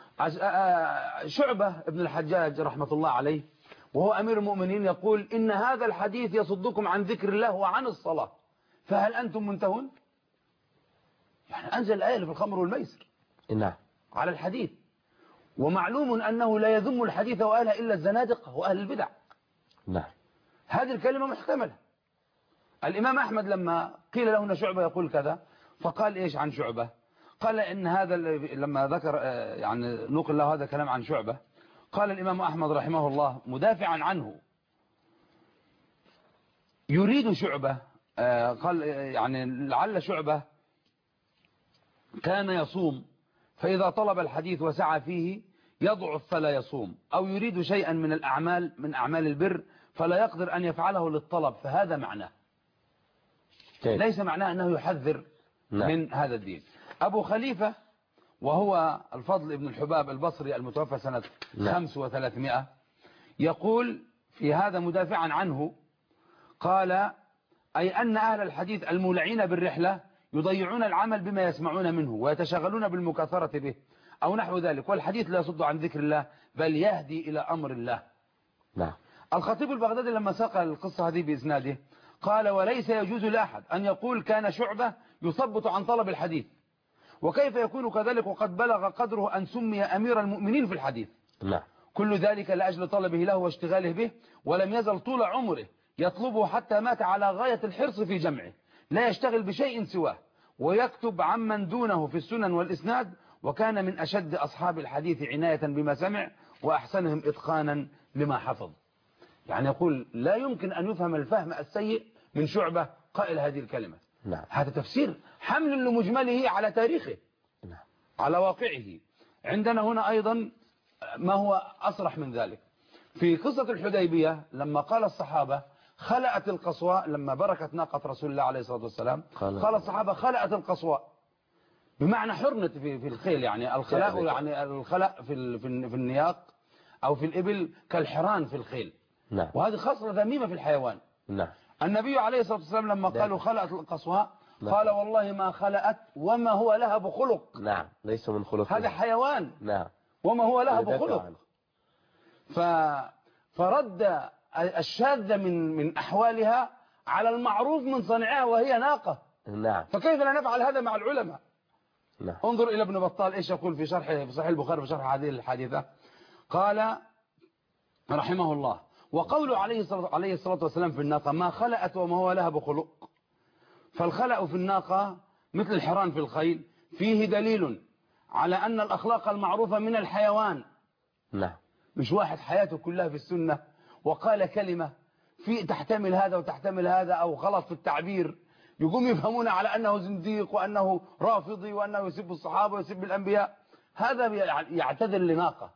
شعبة ابن الحجاج رحمة الله عليه وهو أمير المؤمنين يقول إن هذا الحديث يصدكم عن ذكر الله وعن الصلاة، فهل أنتم منتهون؟ يعني أنزل الآية في الخمر والميسر نعم على الحديث، ومعلوم أنه لا يذم الحديث وأهله إلا الزنادقة وأهل البدع. نعم. هذه الكلمة محتملة. الإمام أحمد لما قيل له أن شعبة يقول كذا فقال إيش عن شعبة؟ قال إن هذا لما ذكر يعني نقل له هذا كلام عن شعبة، قال الإمام أحمد رحمه الله مدافعا عنه يريد شعبة، قال يعني لعل شعبة كان يصوم فإذا طلب الحديث وسعى فيه يضعف فلا يصوم، أو يريد شيئا من الأعمال من أعمال البر فلا يقدر أن يفعله للطلب، فهذا معناه. ليس معناه أنه يحذر نعم. من هذا الدين. أبو خليفة وهو الفضل ابن الحباب البصري المتوفى سنة نعم. خمس وثلاثمائة يقول في هذا مدافعا عنه، قال أي أن أهل الحديث المولعين بالرحلة يضيعون العمل بما يسمعون منه ويتشغلون بالمكاثرة به أو نحو ذلك، والحديث لا يصد عن ذكر الله بل يهدي إلى أمر الله. نعم. الخطيب البغدادي لما ساق القصة هذه بإسناده قال وليس يجوز لأحد أن يقول كان شعبة يثبت عن طلب الحديث، وكيف يكون كذلك وقد بلغ قدره أن سمي أمير المؤمنين في الحديث. نعم. كل ذلك لأجل طلبه له واشتغاله به، ولم يزل طول عمره يطلبه حتى مات على غاية الحرص في جمعه، لا يشتغل بشيء سواه، ويكتب عمن دونه في السنن والإسناد، وكان من أشد أصحاب الحديث عناية بما سمع وأحسنهم إتقانا لما حفظ. يعني يقول لا يمكن أن يفهم الفهم السيء من شعبة قائل هذه الكلمة. نعم. هذا تفسير حمل لمجمله على تاريخه. نعم. على واقعه. عندنا هنا أيضا ما هو أصرح من ذلك في قصة الحديبية لما قال الصحابة خلأت القصواء، لما بركت ناقة رسول الله عليه الصلاة والسلام قال, قال الصحابة خلأت القصواء، بمعنى حرنت في في الخيل، يعني الخلاء يعني الخلأ في في النياق أو في الإبل كالحران في الخيل. نعم. وهذه خاصة ذميمة في الحيوان. نعم. النبي عليه الصلاة والسلام لما قالوا خلأت القصواء قال والله ما خلأت وما هو لها بخلق. نعم. ليس من خلق، هذا حيوان. نعم. وما هو لها بخلق. ف... فرد الشاذة من من أحوالها على المعروف من صنعها وهي ناقة. نعم. فكيف لا نفعل هذا مع العلماء؟ نعم. انظر إلى ابن بطال إيش يقول في شرحه في صحيح البخاري في شرح هذه الحادثة. قال رحمه الله وقوله عليه الصلاة عليه الصلاة والسلام في الناقة ما خلأت وما هو لها بخلق، فالخلأ في الناقة مثل الحران في الخيل فيه دليل على أن الأخلاق المعروفة من الحيوان. نعم. مش واحد حياته كلها في السنة وقال كلمة في تحتمل هذا وتحتمل هذا أو غلط في التعبير يقوم يفهمون على أنه زنديق وأنه رافضي وأنه يسب الصحابة ويسب الأنبياء. هذا يعتذر لناقة.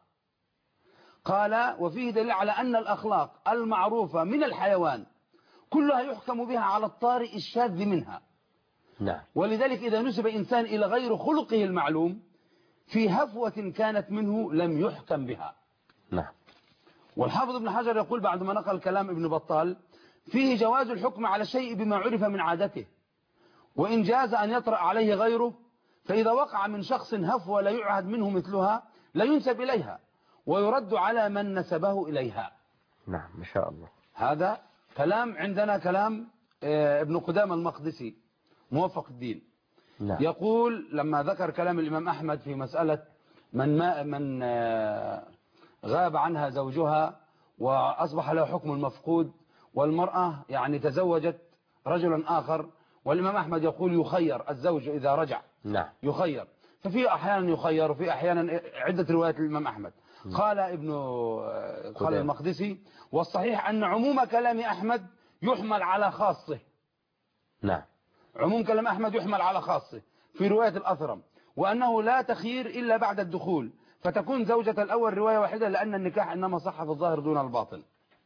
قال وفيه دليل على أن الأخلاق المعروفة من الحيوان كلها يحكم بها على الطارئ الشاذ منها. نعم. ولذلك إذا نسب إنسان إلى غير خلقه المعلوم في هفوة كانت منه لم يحكم بها. نعم. والحافظ ابن حجر يقول بعد ما نقل كلام ابن بطال فيه جواز الحكم على الشيء بما عرف من عادته، وإن جاز أن يطرأ عليه غيره، فإذا وقع من شخص هفوة لا يعهد منه مثلها لا ينسب إليها ويرد على من نسبه إليها. نعم. ما شاء الله. هذا كلام عندنا كلام ابن قدامة المقدسي موفق الدين. نعم. يقول لما ذكر كلام الإمام أحمد في مسألة من ما من غاب عنها زوجها وأصبح له حكم المفقود، والمرأة يعني تزوجت رجلا آخر، والإمام أحمد يقول يخير الزوج إذا رجع. نعم. يخير. ففي أحيانا يخير وفي أحيانا عدة روايات الإمام أحمد. قال ابن قال المقدسي والصحيح أن عموم كلام أحمد يحمل على خاصه. نعم. عموم كلام أحمد يحمل على خاصه في رواية الأثرم، وأنه لا تخيير إلا بعد الدخول، فتكون زوجة الأول رواية واحدة لأن النكاح إنما صح في الظاهر دون الباطن.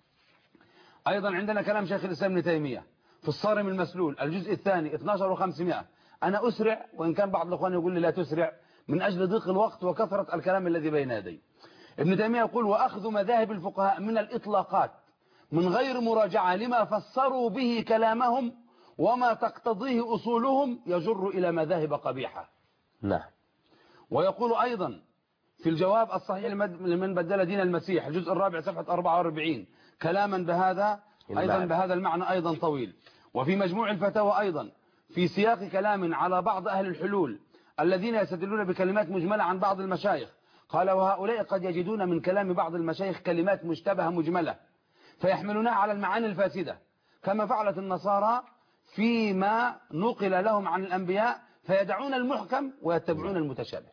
أيضا عندنا كلام شيخ الإسلام ابن تيمية في الصارم المسلول الجزء الثاني اثني عشر وخمسمائة. أنا أسرع، وإن كان بعض الأخوان يقول لي لا تسرع من أجل ضيق الوقت وكثرة الكلام الذي بين يدي. ابن تيمية يقول وأخذ مذاهب الفقهاء من الإطلاقات من غير مراجعة لما فسروا به كلامهم وما تقتضيه أصولهم يجر إلى مذاهب قبيحة. نعم. ويقول أيضا في الجواب الصحيح لمن بدل دين المسيح الجزء الرابع صفحة أربعة وأربعين كلاما بهذا أيضا بهذا المعنى أيضا طويل. وفي مجموع الفتاوى أيضا في سياق كلام على بعض أهل الحلول الذين يستدلون بكلمات مجملة عن بعض المشايخ، قال وهؤلاء قد يجدون من كلام بعض المشايخ كلمات مشتبهة مجملة فيحملونها على المعاني الفاسدة كما فعلت النصارى فيما نقل لهم عن الأنبياء، فيدعون المحكم ويتبعون المتشابه.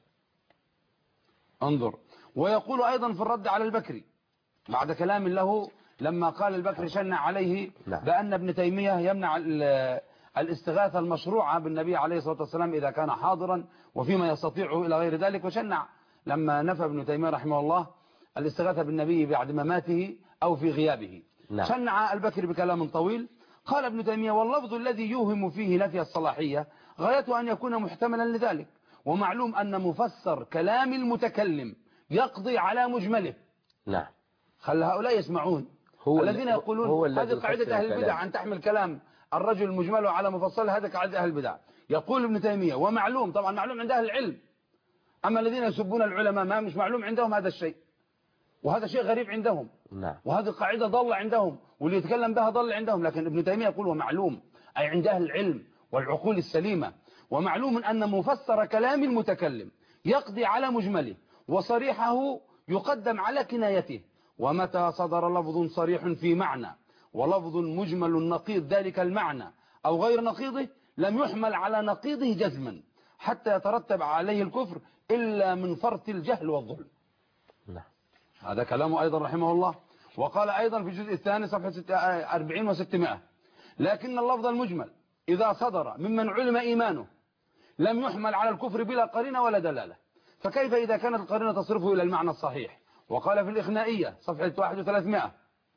انظر. ويقول أيضا في الرد على البكري بعد كلام له لما قال البكري شنع عليه بأن ابن تيمية يمنع الاستغاثة المشروعة بالنبي عليه الصلاة والسلام إذا كان حاضرا وفيما يستطيعه إلى غير ذلك، وشنع لما نفى ابن تيمية رحمه الله الاستغاثة بالنبي بعد مماته أو في غيابه. نعم. شنع البكري بكلام طويل. قال ابن تيمية واللفظ الذي يوهم فيه نفي الصلاحية غايته أن يكون محتملا لذلك، ومعلوم أن مفسر كلام المتكلم يقضي على مجمله. نعم. خل هؤلاء يسمعون هو الذين يقولون هذه قاعدة أهل البدع أن تحمل كلام الرجل المجمل على مفصل، هذا قاعدة أهل البدع. يقول ابن تيمية ومعلوم، طبعا معلوم عند أهل العلم، أما الذين يسبون العلماء ما مش معلوم عندهم هذا الشيء، وهذا شيء غريب عندهم. نعم. وهذه قاعدة ضل عندهم، واللي يتكلم بها ضل عندهم. لكن ابن تيمية يقول ومعلوم أي عند أهل العلم والعقول السليمة، ومعلوم أن مفسر كلام المتكلم يقضي على مجمله وصريحه يقدم على كنايته، ومتى صدر لفظ صريح في معنى ولفظ مجمل نقيض ذلك المعنى أو غير نقيضه لم يحمل على نقيضه جزما حتى يترتب عليه الكفر إلا من فرط الجهل والظلم. نعم. هذا كلامه أيضا رحمه الله. وقال أيضا في الجزء الثاني صفحة أربعين وستمائة لكن اللفظ المجمل إذا صدر ممن علم إيمانه لم يحمل على الكفر بلا قرينة ولا دلالة، فكيف إذا كانت القرينة تصرفه إلى المعنى الصحيح. وقال في الإخنائية صفحة واحد وثلاثمائة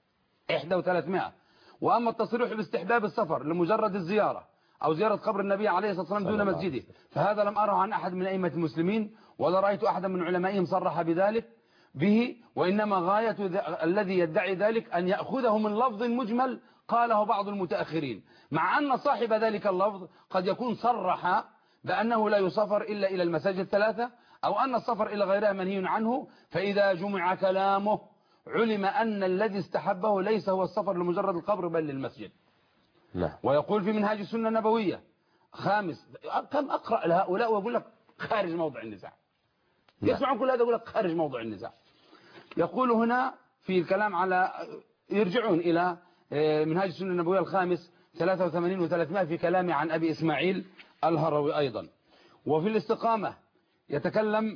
واحد وثلاثمائة وأما التصريح باستحباب السفر لمجرد الزيارة أو زيارة قبر النبي عليه الصلاة والسلام دون مسجده فهذا لم أره عن أحد من أئمة المسلمين ولا رأيت أحدا من علمائهم صرح بذلك به، وإنما غاية الذي يدعي ذلك أن يأخذه من لفظ مجمل قاله بعض المتأخرين، مع أن صاحب ذلك اللفظ قد يكون صرح بأنه لا يسافر إلا إلى المساجد الثلاثة أو أن السفر إلى غيرها منهي عنه، فإذا جمع كلامه علم أن الذي استحبه ليس هو السفر لمجرد القبر بل للمسجد. نعم. ويقول في منهاج السنة النبوية خامس، كم أقرأ لهؤلاء ويقول لك خارج موضع النزاع. نعم. يسمعون كل هذا يقول لك خارج موضع النزاع. يقول هنا في الكلام على يرجعون إلى منهاج السنة النبوية الخامس ثلاثة وثمانين وثلاثمائة في كلامه عن أبي إسماعيل الهروي أيضا. وفي الاستقامة يتكلم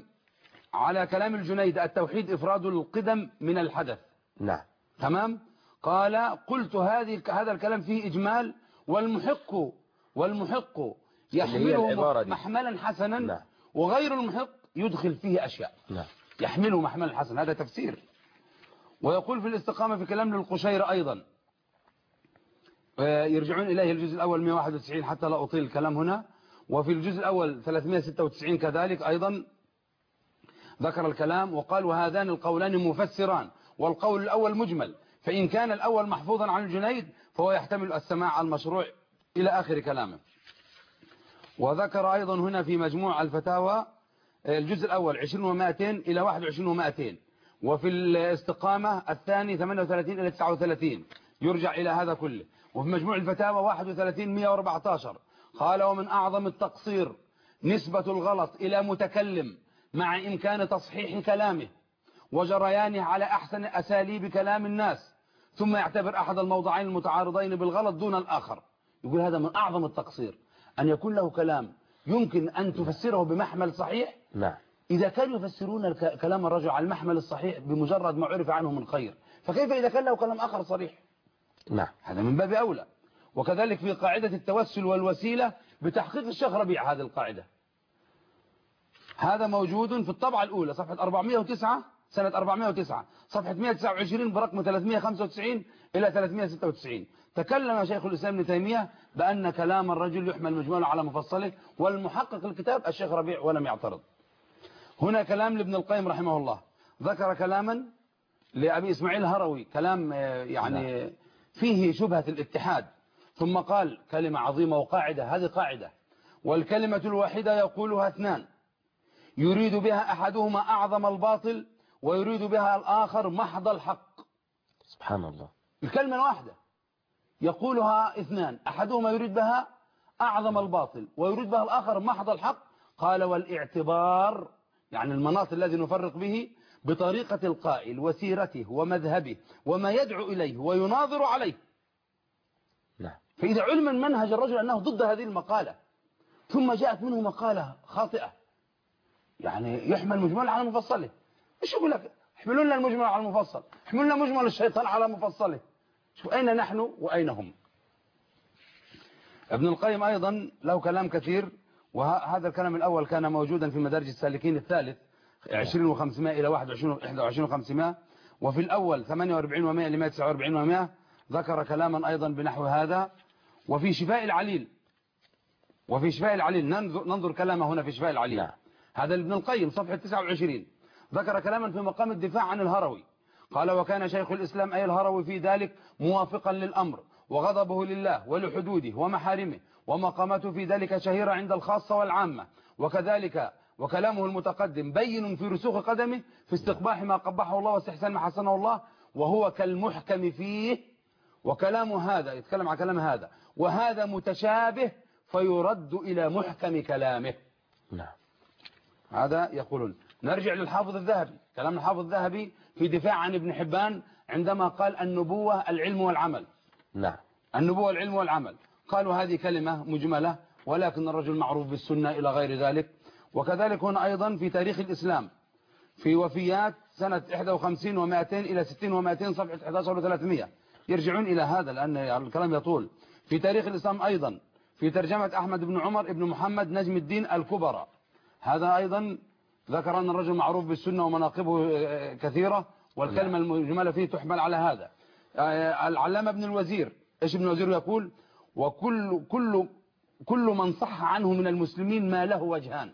على كلام الجنيد التوحيد إفراد القدم من الحدث. نعم. تمام. قال قلت هذه هذا الكلام فيه إجمال والمحق والمحق يحمله محملا حسنا. نعم. وغير المحق يدخل فيه أشياء. نعم. يحمله محملا حسنا، هذا تفسير. ويقول في الاستقامة في كلام للقشير أيضا يرجعون إليه الجزء الأول مئة وواحد وتسعين حتى لا أطيل الكلام هنا، وفي الجزء الأول ثلاثمائة وستة وتسعين كذلك أيضا ذكر الكلام وقال وهذان القولان مفسران والقول الأول مجمل، فإن كان الأول محفوظا عن الجنيد فهو يحتمل السماع المشروع إلى آخر كلامه. وذكر أيضا هنا في مجموع الفتاوى الجزء الأول عشرين ومائتين إلى واحد وعشرين ومائتين، وفي الاستقامة الثاني ثمانية وثلاثين إلى تسعة وثلاثين يرجع إلى هذا كله. وفي مجموع الفتاوى واحد وثلاثين مئة وأربعة عشر قال ومن أعظم التقصير نسبة الغلط إلى متكلم مع إمكان تصحيح كلامه وجريانه على أحسن أساليب كلام الناس، ثم يعتبر أحد الموضعين المتعارضين بالغلط دون الآخر. يقول هذا من أعظم التقصير، أن يكون له كلام يمكن أن تفسره بمحمل صحيح. نعم. إذا كانوا يفسرون كلام الرجل على المحمل الصحيح بمجرد ما عرف عنه من خير، فكيف إذا كان له كلام آخر صريح؟ نعم. هذا من باب أولى. وكذلك في قاعدة التوسل والوسيلة بتحقيق الشيخ ربيع، هذه القاعدة هذا موجود في الطبعة الأولى صفحة أربعمائة وتسعة سنة أربعمائة وتسعة، صفحة مائة وتسعة وعشرين برقم ثلاثمائة وخمسة وتسعين إلى ثلاثمائة وستة وتسعين. تكلم شيخ الإسلام ابن تيمية بأن كلام الرجل يحمل مجمله على مفصله، والمحقق الكتاب الشيخ ربيع ولم يعترض. هنا كلام لابن القيم رحمه الله، ذكر كلاما لأبي إسماعيل الهروي، كلام يعني فيه شبهة الاتحاد، ثم قال كلمة عظيمة وقاعدة، هذه قاعدة: والكلمة الواحدة يقولها اثنان يريد بها أحدهما أعظم الباطل ويريد بها الآخر محض الحق. سبحان الله. الكلمة الواحدة يقولها اثنان، أحدهما يريد بها أعظم الباطل ويريد بها الآخر محض الحق. قال والاعتبار يعني المناط الذي نفرق به بطريقة القائل وسيرته ومذهبه وما يدعو إليه ويناظر عليه. نعم. فإذا علم من منهج الرجل أنه ضد هذه المقالة ثم جاءت منه مقالة خاطئة يعني يحمل مجمل على مفصله، ايش يقول لك؟ احملوا لنا المجمل على المفصل، احملوا لنا مجمل الشيطان على مفصله. شوف أين نحن وأين هم. ابن القيم أيضا له كلام كثير، وهذا الكلام الأول كان موجودا في مدارج السالكين الثالث عشرين وخمسمائة إلى واحد وعشرين وخمسمائة، وفي الأول ثمانية وأربعين ومائة إلى مائة وتسعة وأربعين ومائة ذكر كلاما أيضا بنحو هذا. وفي شفاء العليل وفي شفاء العليل ننظر, ننظر كلامه هنا في شفاء العليل. لا. هذا ابن القيم صفحة تسعة وعشرين ذكر كلاما في مقام الدفاع عن الهروي. قال وكان شيخ الإسلام أي الهروي في ذلك موافقا للأمر وغضبه لله ولحدوده ومحارمه، ومقامته في ذلك شهيرة عند الخاصة والعامة، وكذلك وكلامه المتقدم بين في رسوخ قدمه في استقباح ما قبحه الله واستحسان ما حسنه الله، وهو كالمحكم فيه. وكلام هذا يتكلم عن كلام هذا وهذا متشابه فيرد إلى محكم كلامه. نعم. هذا يقولون. نرجع للحافظ الذهبي، كلام الحافظ الذهبي في دفاع عن ابن حبان عندما قال النبوة العلم والعمل. نعم. النبوة العلم والعمل، قالوا هذه كلمة مجملة ولكن الرجل معروف بالسنة إلى غير ذلك. وكذلك هنا أيضا في تاريخ الإسلام في وفيات سنة واحد وخمسين ومائتين إلى ستين ومائتين صفحة أحد عشر وثلاثمائة، يرجعون إلى هذا لأن الكلام يطول. في تاريخ الإسلام أيضا في ترجمة أحمد بن عمر بن محمد نجم الدين الكبرى، هذا أيضا ذكر أن الرجل معروف بالسنة ومناقبه كثيرة والكلمة المجملة فيه تحمل على هذا. العلامة ابن الوزير، إيش ابن الوزير يقول؟ وكل كل كل من صح عنه من المسلمين ما له وجهان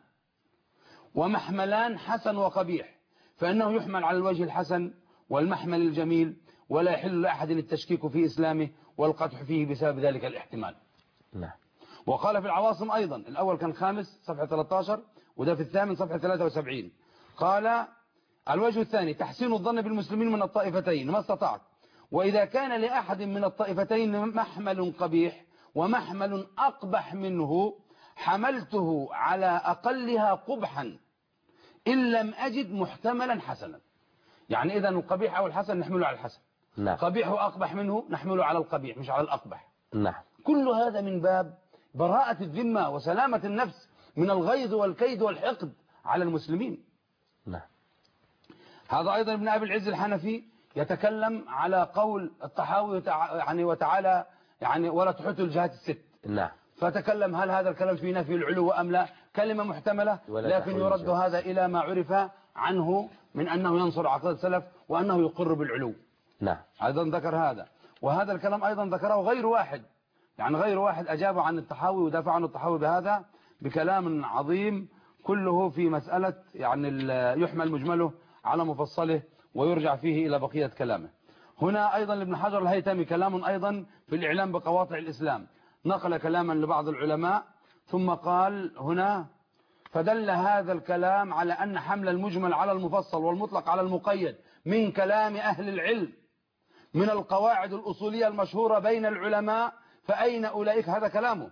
ومحملان حسن وقبيح، فإنه يحمل على الوجه الحسن والمحمل الجميل، ولا يحل لأحد التشكيك في إسلامه والقدح فيه بسبب ذلك الاحتمال. نعم. وقال في العواصم أيضا، الأول كان خامس صفحة ثلاثة عشر وده في الثامن صفحة ثلاثة وسبعين، قال الوجه الثاني تحسين الظن بالمسلمين من الطائفتين ما استطعت، وإذا كان لأحد من الطائفتين محمل قبيح ومحمل أقبح منه حملته على أقلها قبحا إن لم أجد محتملا حسنا. يعني إذا القبيح أو الحسن نحمله على الحسن. نعم. قبيح وأقبح منه نحمله على القبيح مش على الأقبح. نعم. كل هذا من باب براءة الذمة وسلامة النفس من الغيظ والكيد والحقد على المسلمين. نعم. هذا أيضا ابن أبي العز الحنفي يتكلم على قول الطحاوي يعني وتعالى يعني ولا تحطوا الجهات الست. نعم. فتكلم هل هذا الكلام في نفي العلو أم لا، كلمة محتملة، لكن يرد هذا إلى ما عرف عنه من أنه ينصر عقيدة السلف وأنه يقر بالعلو. نعم. أيضا ذكر هذا، وهذا الكلام أيضا ذكره غير واحد، يعني غير واحد أجاب عن الطحاوي ودافع عن الطحاوي بهذا بكلام عظيم كله في مسألة يعني يحمل مجمله على مفصله ويرجع فيه إلى بقية كلامه. هنا أيضا لابن حجر الهيثمي كلام أيضا في الإعلام بقواطع الإسلام، نقل كلاما لبعض العلماء ثم قال هنا فدل هذا الكلام على أن حمل المجمل على المفصل والمطلق على المقيد من كلام أهل العلم من القواعد الأصولية المشهورة بين العلماء، فأين أولئك؟ هذا كلامه.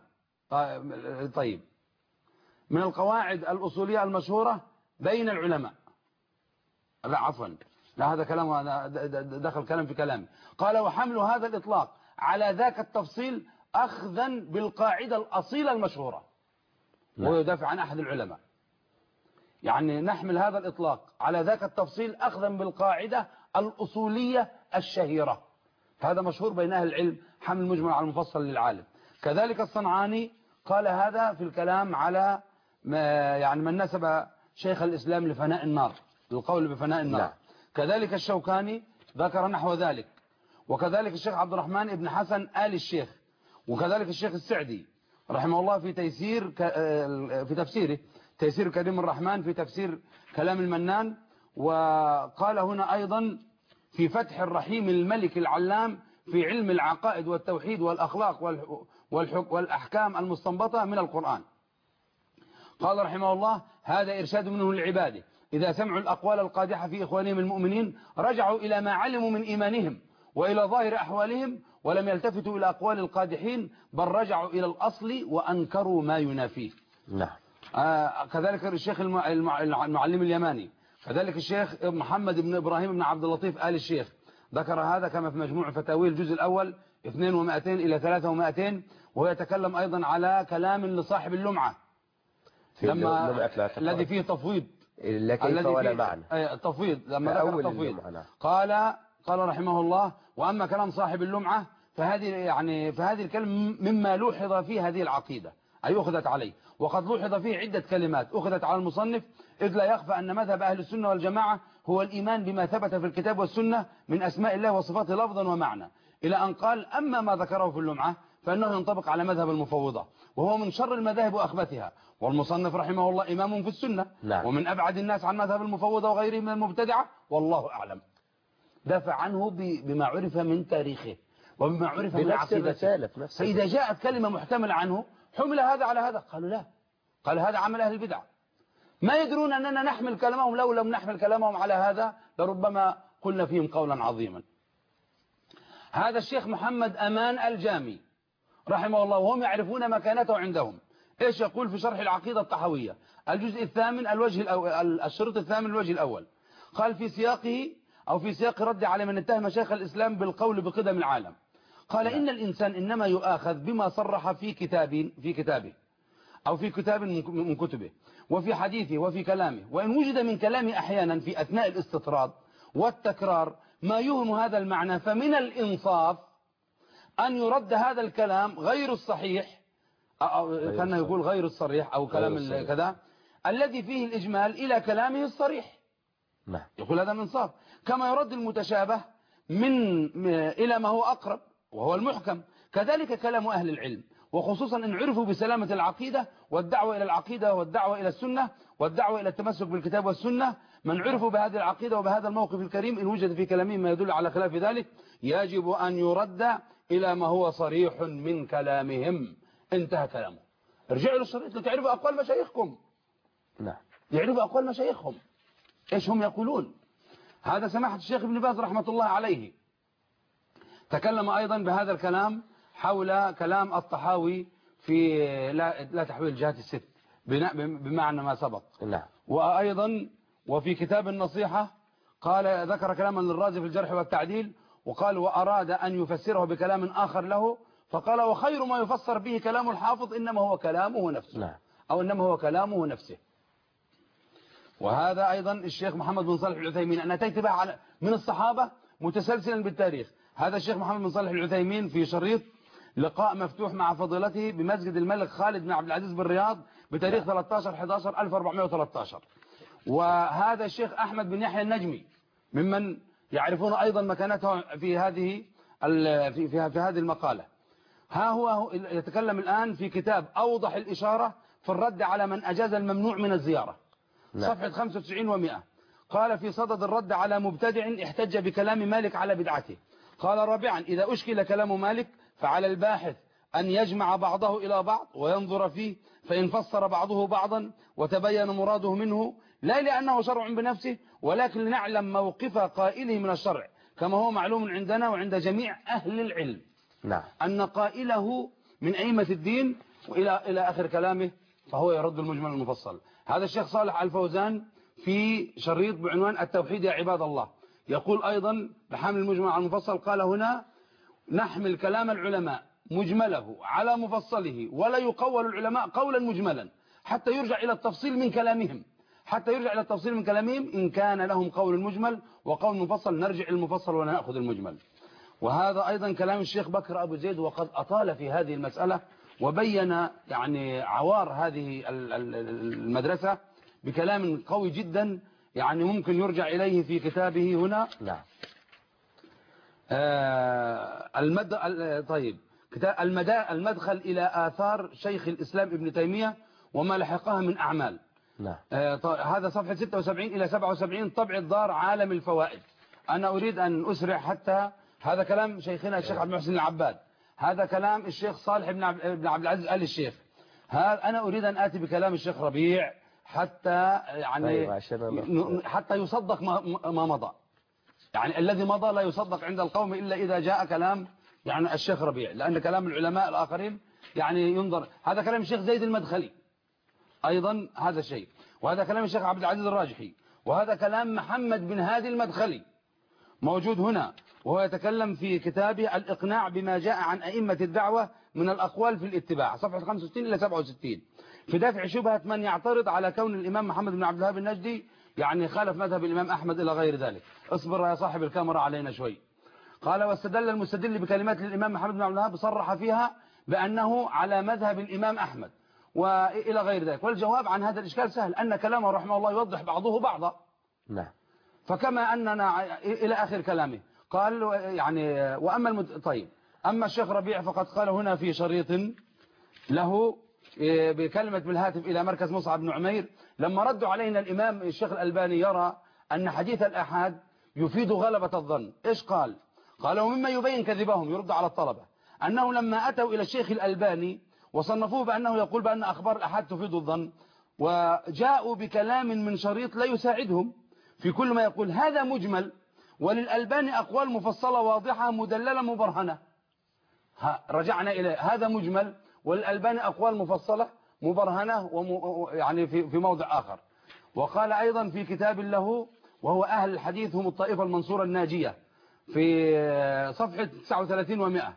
طيب، من القواعد الأصولية المشهورة بين العلماء، لا عفوا لا هذا كلام، هذا دخل كلام في كلامي. قال وحمل هذا الإطلاق على ذاك التفصيل أخذا بالقاعدة الأصيلة المشهورة. وهو يدافع عن أحد العلماء، يعني نحمل هذا الإطلاق على ذاك التفصيل أخذا بالقاعدة الأصولية الشهيرة. هذا مشهور بين أهل العلم، حمل المجمل على المفصل للعالم. كذلك الصنعاني قال هذا في الكلام على ما يعني من نسب شيخ الإسلام لفناء النار، للقول بفناء النار. لا. كذلك الشوكاني ذكر نحو ذلك، وكذلك الشيخ عبد الرحمن بن حسن آل الشيخ، وكذلك الشيخ السعدي رحمه الله في تيسير في تفسيره تيسير كريم الرحمن في تفسير كلام المنان. وقال هنا أيضا في فتح الرحيم الملك العلام في علم العقائد والتوحيد والأخلاق والأحكام المستنبطة من القرآن. قال رحمه الله هذا إرشاد منه للعباد إذا سمعوا الأقوال القادحة في إخوانهم المؤمنين رجعوا إلى ما علموا من إيمانهم وإلى ظاهر أحوالهم ولم يلتفتوا إلى أقوال القادحين بل رجعوا إلى الأصل وأنكروا ما ينافيه. نعم. آه كذلك الشيخ المعلم اليماني، كذلك الشيخ محمد بن إبراهيم بن عبد اللطيف آل الشيخ ذكر هذا كما في مجموع فتاوي الجزء الأول اثنين ومائتين إلى ثلاثة ومائتين. وهو يتكلم أيضا على كلام لصاحب اللمعة لما الذي فيه تفويض الذي ولا معنى التفويض لما ذكر التفويض قال قال رحمه الله وأما كلام صاحب اللمعة فهذه يعني فهذه الكلمة مما لوحظ في هذه العقيدة أي أخذت عليه، وقد لوحظ فيه عدة كلمات أخذت على المصنف، إذ لا يخفى أن مذهب أهل السنة والجماعة هو الإيمان بما ثبت في الكتاب والسنة من أسماء الله وصفاته لفظا ومعنى، إلى أن قال أما ما ذكره في اللمعة فإنه ينطبق على مذهب المفوضة وهو من شر المذاهب وأخبثها، والمصنف رحمه الله إمام في السنة. نعم. ومن أبعد الناس عن مذهب المفوضة وغيره من المبتدعة والله أعلم. دافع عنه بما عرف من تاريخه وبما عرف من عقيدته. فإذا جاءت كلمة محتملة عنه حمل هذا على هذا، قالوا لا، قال هذا عمل أهل البدع، ما يدرون أننا نحمل كلامهم، لو لم نحمل كلامهم على هذا لربما قلنا فيهم قولا عظيما. هذا الشيخ محمد أمان الجامي رحمه الله وهم يعرفون مكانته عندهم، إيش يقول في شرح العقيدة الطحوية الجزء الثامن الوجه الأول الشريط الثامن الوجه الأول، قال في سياقه أو في سياق رد على من اتهم شيخ الإسلام بالقول بقدم العالم، قال إن الإنسان إنما يؤاخذ بما صرح في كتاب في كتابه أو في كتاب من كتبه وفي حديثه وفي كلامه، وإن وجد من كلامه أحيانا في أثناء الاستطراد والتكرار ما يوهم هذا المعنى فمن الإنصاف أن يرد هذا الكلام غير الصحيح أو كان يقول غير الصريح أو كلام كذا الذي فيه الإجمال إلى كلامه الصريح. نعم. يقول هذا الإنصاف، كما يرد المتشابه من إلى ما هو أقرب وهو المحكم. كذلك كلام أهل العلم وخصوصا إن عرفوا بسلامة العقيدة والدعوة إلى العقيدة والدعوة إلى السنة والدعوة إلى التمسك بالكتاب والسنة، من عرفوا بهذه العقيدة وبهذا الموقف الكريم إن وجد في كلامهم ما يدل على خلاف ذلك يجب أن يرد إلى ما هو صريح من كلامهم. انتهى كلامه. ارجعوا للشريط لتعرفوا أقوال مشايخكم. نعم. يعرفوا أقوال مشايخهم إيش هم يقولون. هذا سماحة الشيخ ابن باز رحمة الله عليه تكلم أيضا بهذا الكلام حول كلام الطحاوي في لا, لا تحويل الجهات الست بمعنى ما سبق. نعم. وأيضا وفي كتاب النصيحة قال ذكر كلاما للرازي في الجرح والتعديل وقال وأراد أن يفسره بكلام آخر له فقال وخير ما يفسر به كلام الحافظ إنما هو كلامه نفسه. نعم. أو إنما هو كلامه نفسه. وهذا أيضا الشيخ محمد بن صالح العثيمين أنا أتيت به على من الصحابة متسلسلا بالتاريخ. هذا الشيخ محمد بن صالح العثيمين في شريط لقاء مفتوح مع فضيلته بمسجد الملك خالد بن عبد العزيز بالرياض بتاريخ ثلاثة عشر أحد عشر ألف وأربعمائة وثلاثة عشر. وهذا الشيخ أحمد بن يحيى النجمي ممن يعرفون أيضا مكانته في هذه في في, في هذه المقالة. ها هو يتكلم الآن في كتاب أوضح الإشارة في الرد على من أجاز الممنوع من الزيارة. لا. صفحة خمسة وتسعين ومئة. قال في صدد الرد على مبتدع احتج بكلام مالك على بدعته. قال رابعا إذا أشكل كلام مالك فعلى الباحث أن يجمع بعضه إلى بعض وينظر فيه فإن فسر بعضه بعضا وتبين مراده منه لا لأنه شرع بنفسه ولكن لنعلم موقف قائله من الشرع كما هو معلوم عندنا وعند جميع أهل العلم. نعم. أن قائله من أئمة الدين وإلى إلى آخر كلامه فهو يرد المجمل المفصل. هذا الشيخ صالح الفوزان في شريط بعنوان التوحيد يا عباد الله يقول أيضا بحمل المجمل على المفصل، قال هنا نحمل كلام العلماء مجمله على مفصله ولا يقول العلماء قولا مجملا حتى يرجع إلى التفصيل من كلامهم حتى يرجع إلى التفصيل من كلامهم إن كان لهم قول مجمل وقول مفصل نرجع المفصل ولا نأخذ المجمل. وهذا أيضا كلام الشيخ بكر أبو زيد، وقد أطال في هذه المسألة وبين يعني عوار هذه المدرسة بكلام قوي جدا، يعني ممكن يرجع إليه في كتابه هنا. نعم. آه المد... طيب كتاب المدى... المدخل إلى آثار شيخ الإسلام ابن تيمية وما لحقها من أعمال. نعم. آه هذا صفحة ستة وسبعين إلى سبعة وسبعين، طبع الدار عالم الفوائد. أنا أريد أن أسرع حتى هذا كلام شيخنا الشيخ عبد المحسن العباد، هذا كلام الشيخ صالح بن عبد العزيز آل الشيخ، هذا أنا أريد أن آتي بكلام الشيخ ربيع حتى يعني أيوة حتى يصدق ما, ما مضى، يعني الذي مضى لا يصدق عند القوم إلا إذا جاء كلام يعني الشيخ ربيع، لأن كلام العلماء الآخرين يعني ينظر. هذا كلام الشيخ زيد المدخلي أيضا هذا شيء، وهذا كلام الشيخ عبد العزيز الراجحي، وهذا كلام محمد بن هادي المدخلي موجود هنا، وهو يتكلم في كتابه الإقناع بما جاء عن أئمة الدعوة من الأقوال في الاتباع، صفحة خمسة وستين إلى سبعة وستين، في دافع شبهة من يعترض على كون الإمام محمد بن عبد الوهاب النجدي يعني خالف مذهب الإمام أحمد إلى غير ذلك. اصبر يا صاحب الكاميرا علينا شوي. قال واستدل المستدل بكلمات الإمام محمد بن عبد الوهاب صرح فيها بأنه على مذهب الإمام أحمد وإلى غير ذلك، والجواب عن هذا الإشكال سهل، أن كلامه رحمه الله يوضح بعضه بعضا. نعم. فكما أننا إلى آخر كلامه قال يعني وأما المد... طيب أما الشيخ ربيع فقد قال هنا في شريط له بكلمة بالهاتف إلى مركز مصعب بن عمير لما ردوا علينا الإمام الشيخ الألباني يرى أن حديث الأحاد يفيد غلبة الظن. إيش قال؟ قال ومما يبين كذبهم، يرد على الطلبة، أنه لما أتوا إلى الشيخ الألباني وصنفوه بأنه يقول بأن أخبار الأحاد تفيد الظن، وجاءوا بكلام من شريط لا يساعدهم في كل ما يقول، هذا مجمل وللألباني أقوال مفصلة واضحة مدللة مبرهنة. رجعنا إليه، هذا مجمل والألباني أقوال مفصلة مبرهنة وم... يعني في... في موضع آخر. وقال أيضا في كتاب له وهو أهل الحديث هم الطائفة المنصورة الناجية في صفحة تسعة وثلاثين ومئة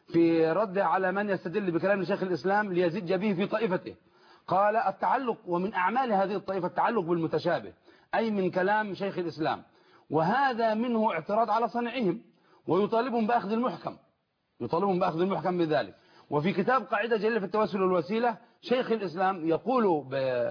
في رد على من يستدل بكلام شيخ الإسلام ليزج به في طائفته، قال التعلق ومن أعمال هذه الطائفة التعلق بالمتشابه، أي من كلام شيخ الإسلام، وهذا منه اعتراض على صنعهم ويطالبهم بأخذ المحكم يطالبهم بأخذ المحكم بذلك. وفي كتاب قاعدة جليلة في التوسل والوسيلة شيخ الإسلام يقول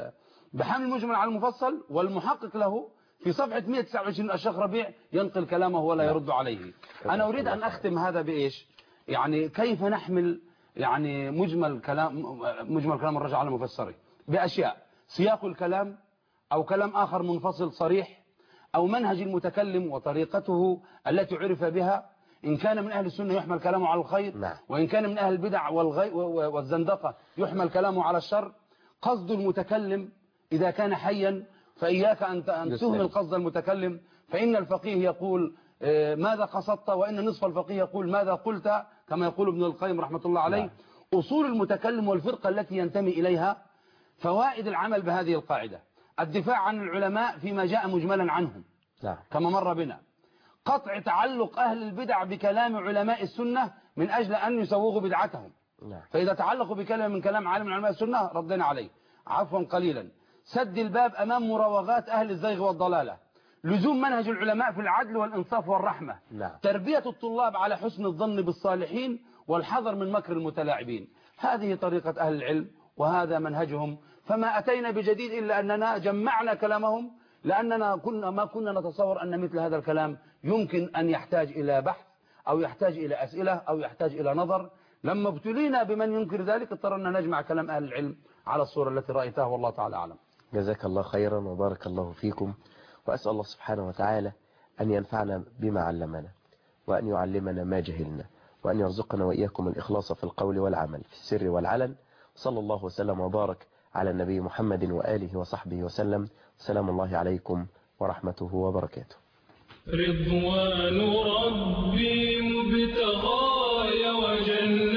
بحمل المجمل على المفصل، والمحقق له في صفحة مئة وتسعة وعشرين الشيخ ربيع ينقل كلامه ولا يرد عليه. أنا أريد أن أختم هذا بإيش؟ يعني كيف نحمل يعني مجمل كلام مجمل كلام الرجل على مفسره بأشياء، سياق الكلام أو كلام آخر منفصل صريح أو منهج المتكلم وطريقته التي عرف بها، إن كان من أهل السنة يحمل كلامه على الخير، نعم. وإن كان من أهل البدع والغي والزندقة يحمل كلامه على الشر. قصد المتكلم إذا كان حيا فإياك أن تهمل قصد المتكلم، فإن الفقيه يقول ماذا قصدت، وإن نصف الفقيه يقول ماذا قلت، كما يقول ابن القيم رحمة الله عليه. نعم. أصول المتكلم والفرقة التي ينتمي إليها، فوائد العمل بهذه القاعدة، الدفاع عن العلماء فيما جاء مجملا عنهم. نعم. كما مر بنا، قطع تعلق أهل البدع بكلام علماء السنة من أجل أن يسوغوا بدعتهم. نعم. فإذا تعلقوا بكلام من كلام عالم من علماء السنة ردنا عليه عفوا قليلا. سد الباب أمام مراوغات أهل الزيغ والضلالة، لزوم منهج العلماء في العدل والإنصاف والرحمة. نعم. تربية الطلاب على حسن الظن بالصالحين والحذر من مكر المتلاعبين. هذه طريقة أهل العلم وهذا منهجهم، فما أتينا بجديد إلا أننا جمعنا كلامهم، لأننا كنا ما كنا نتصور أن مثل هذا الكلام يمكن أن يحتاج إلى بحث أو يحتاج إلى أسئلة أو يحتاج إلى نظر. لما ابتلينا بمن ينكر ذلك اضطرنا نجمع كلام أهل العلم على الصورة التي رأيتها، والله تعالى أعلم. جزاك الله خيرا وبارك الله فيكم، وأسأل الله سبحانه وتعالى أن ينفعنا بما علمنا، وأن يعلمنا ما جهلنا، وأن يرزقنا وإياكم الإخلاص في القول والعمل في السر والعلن. صلى الله وسلم وبارك على النبي محمد وآله وصحبه وسلم. سلام الله عليكم ورحمته وبركاته. رضوان ربي مبتغاي وجنة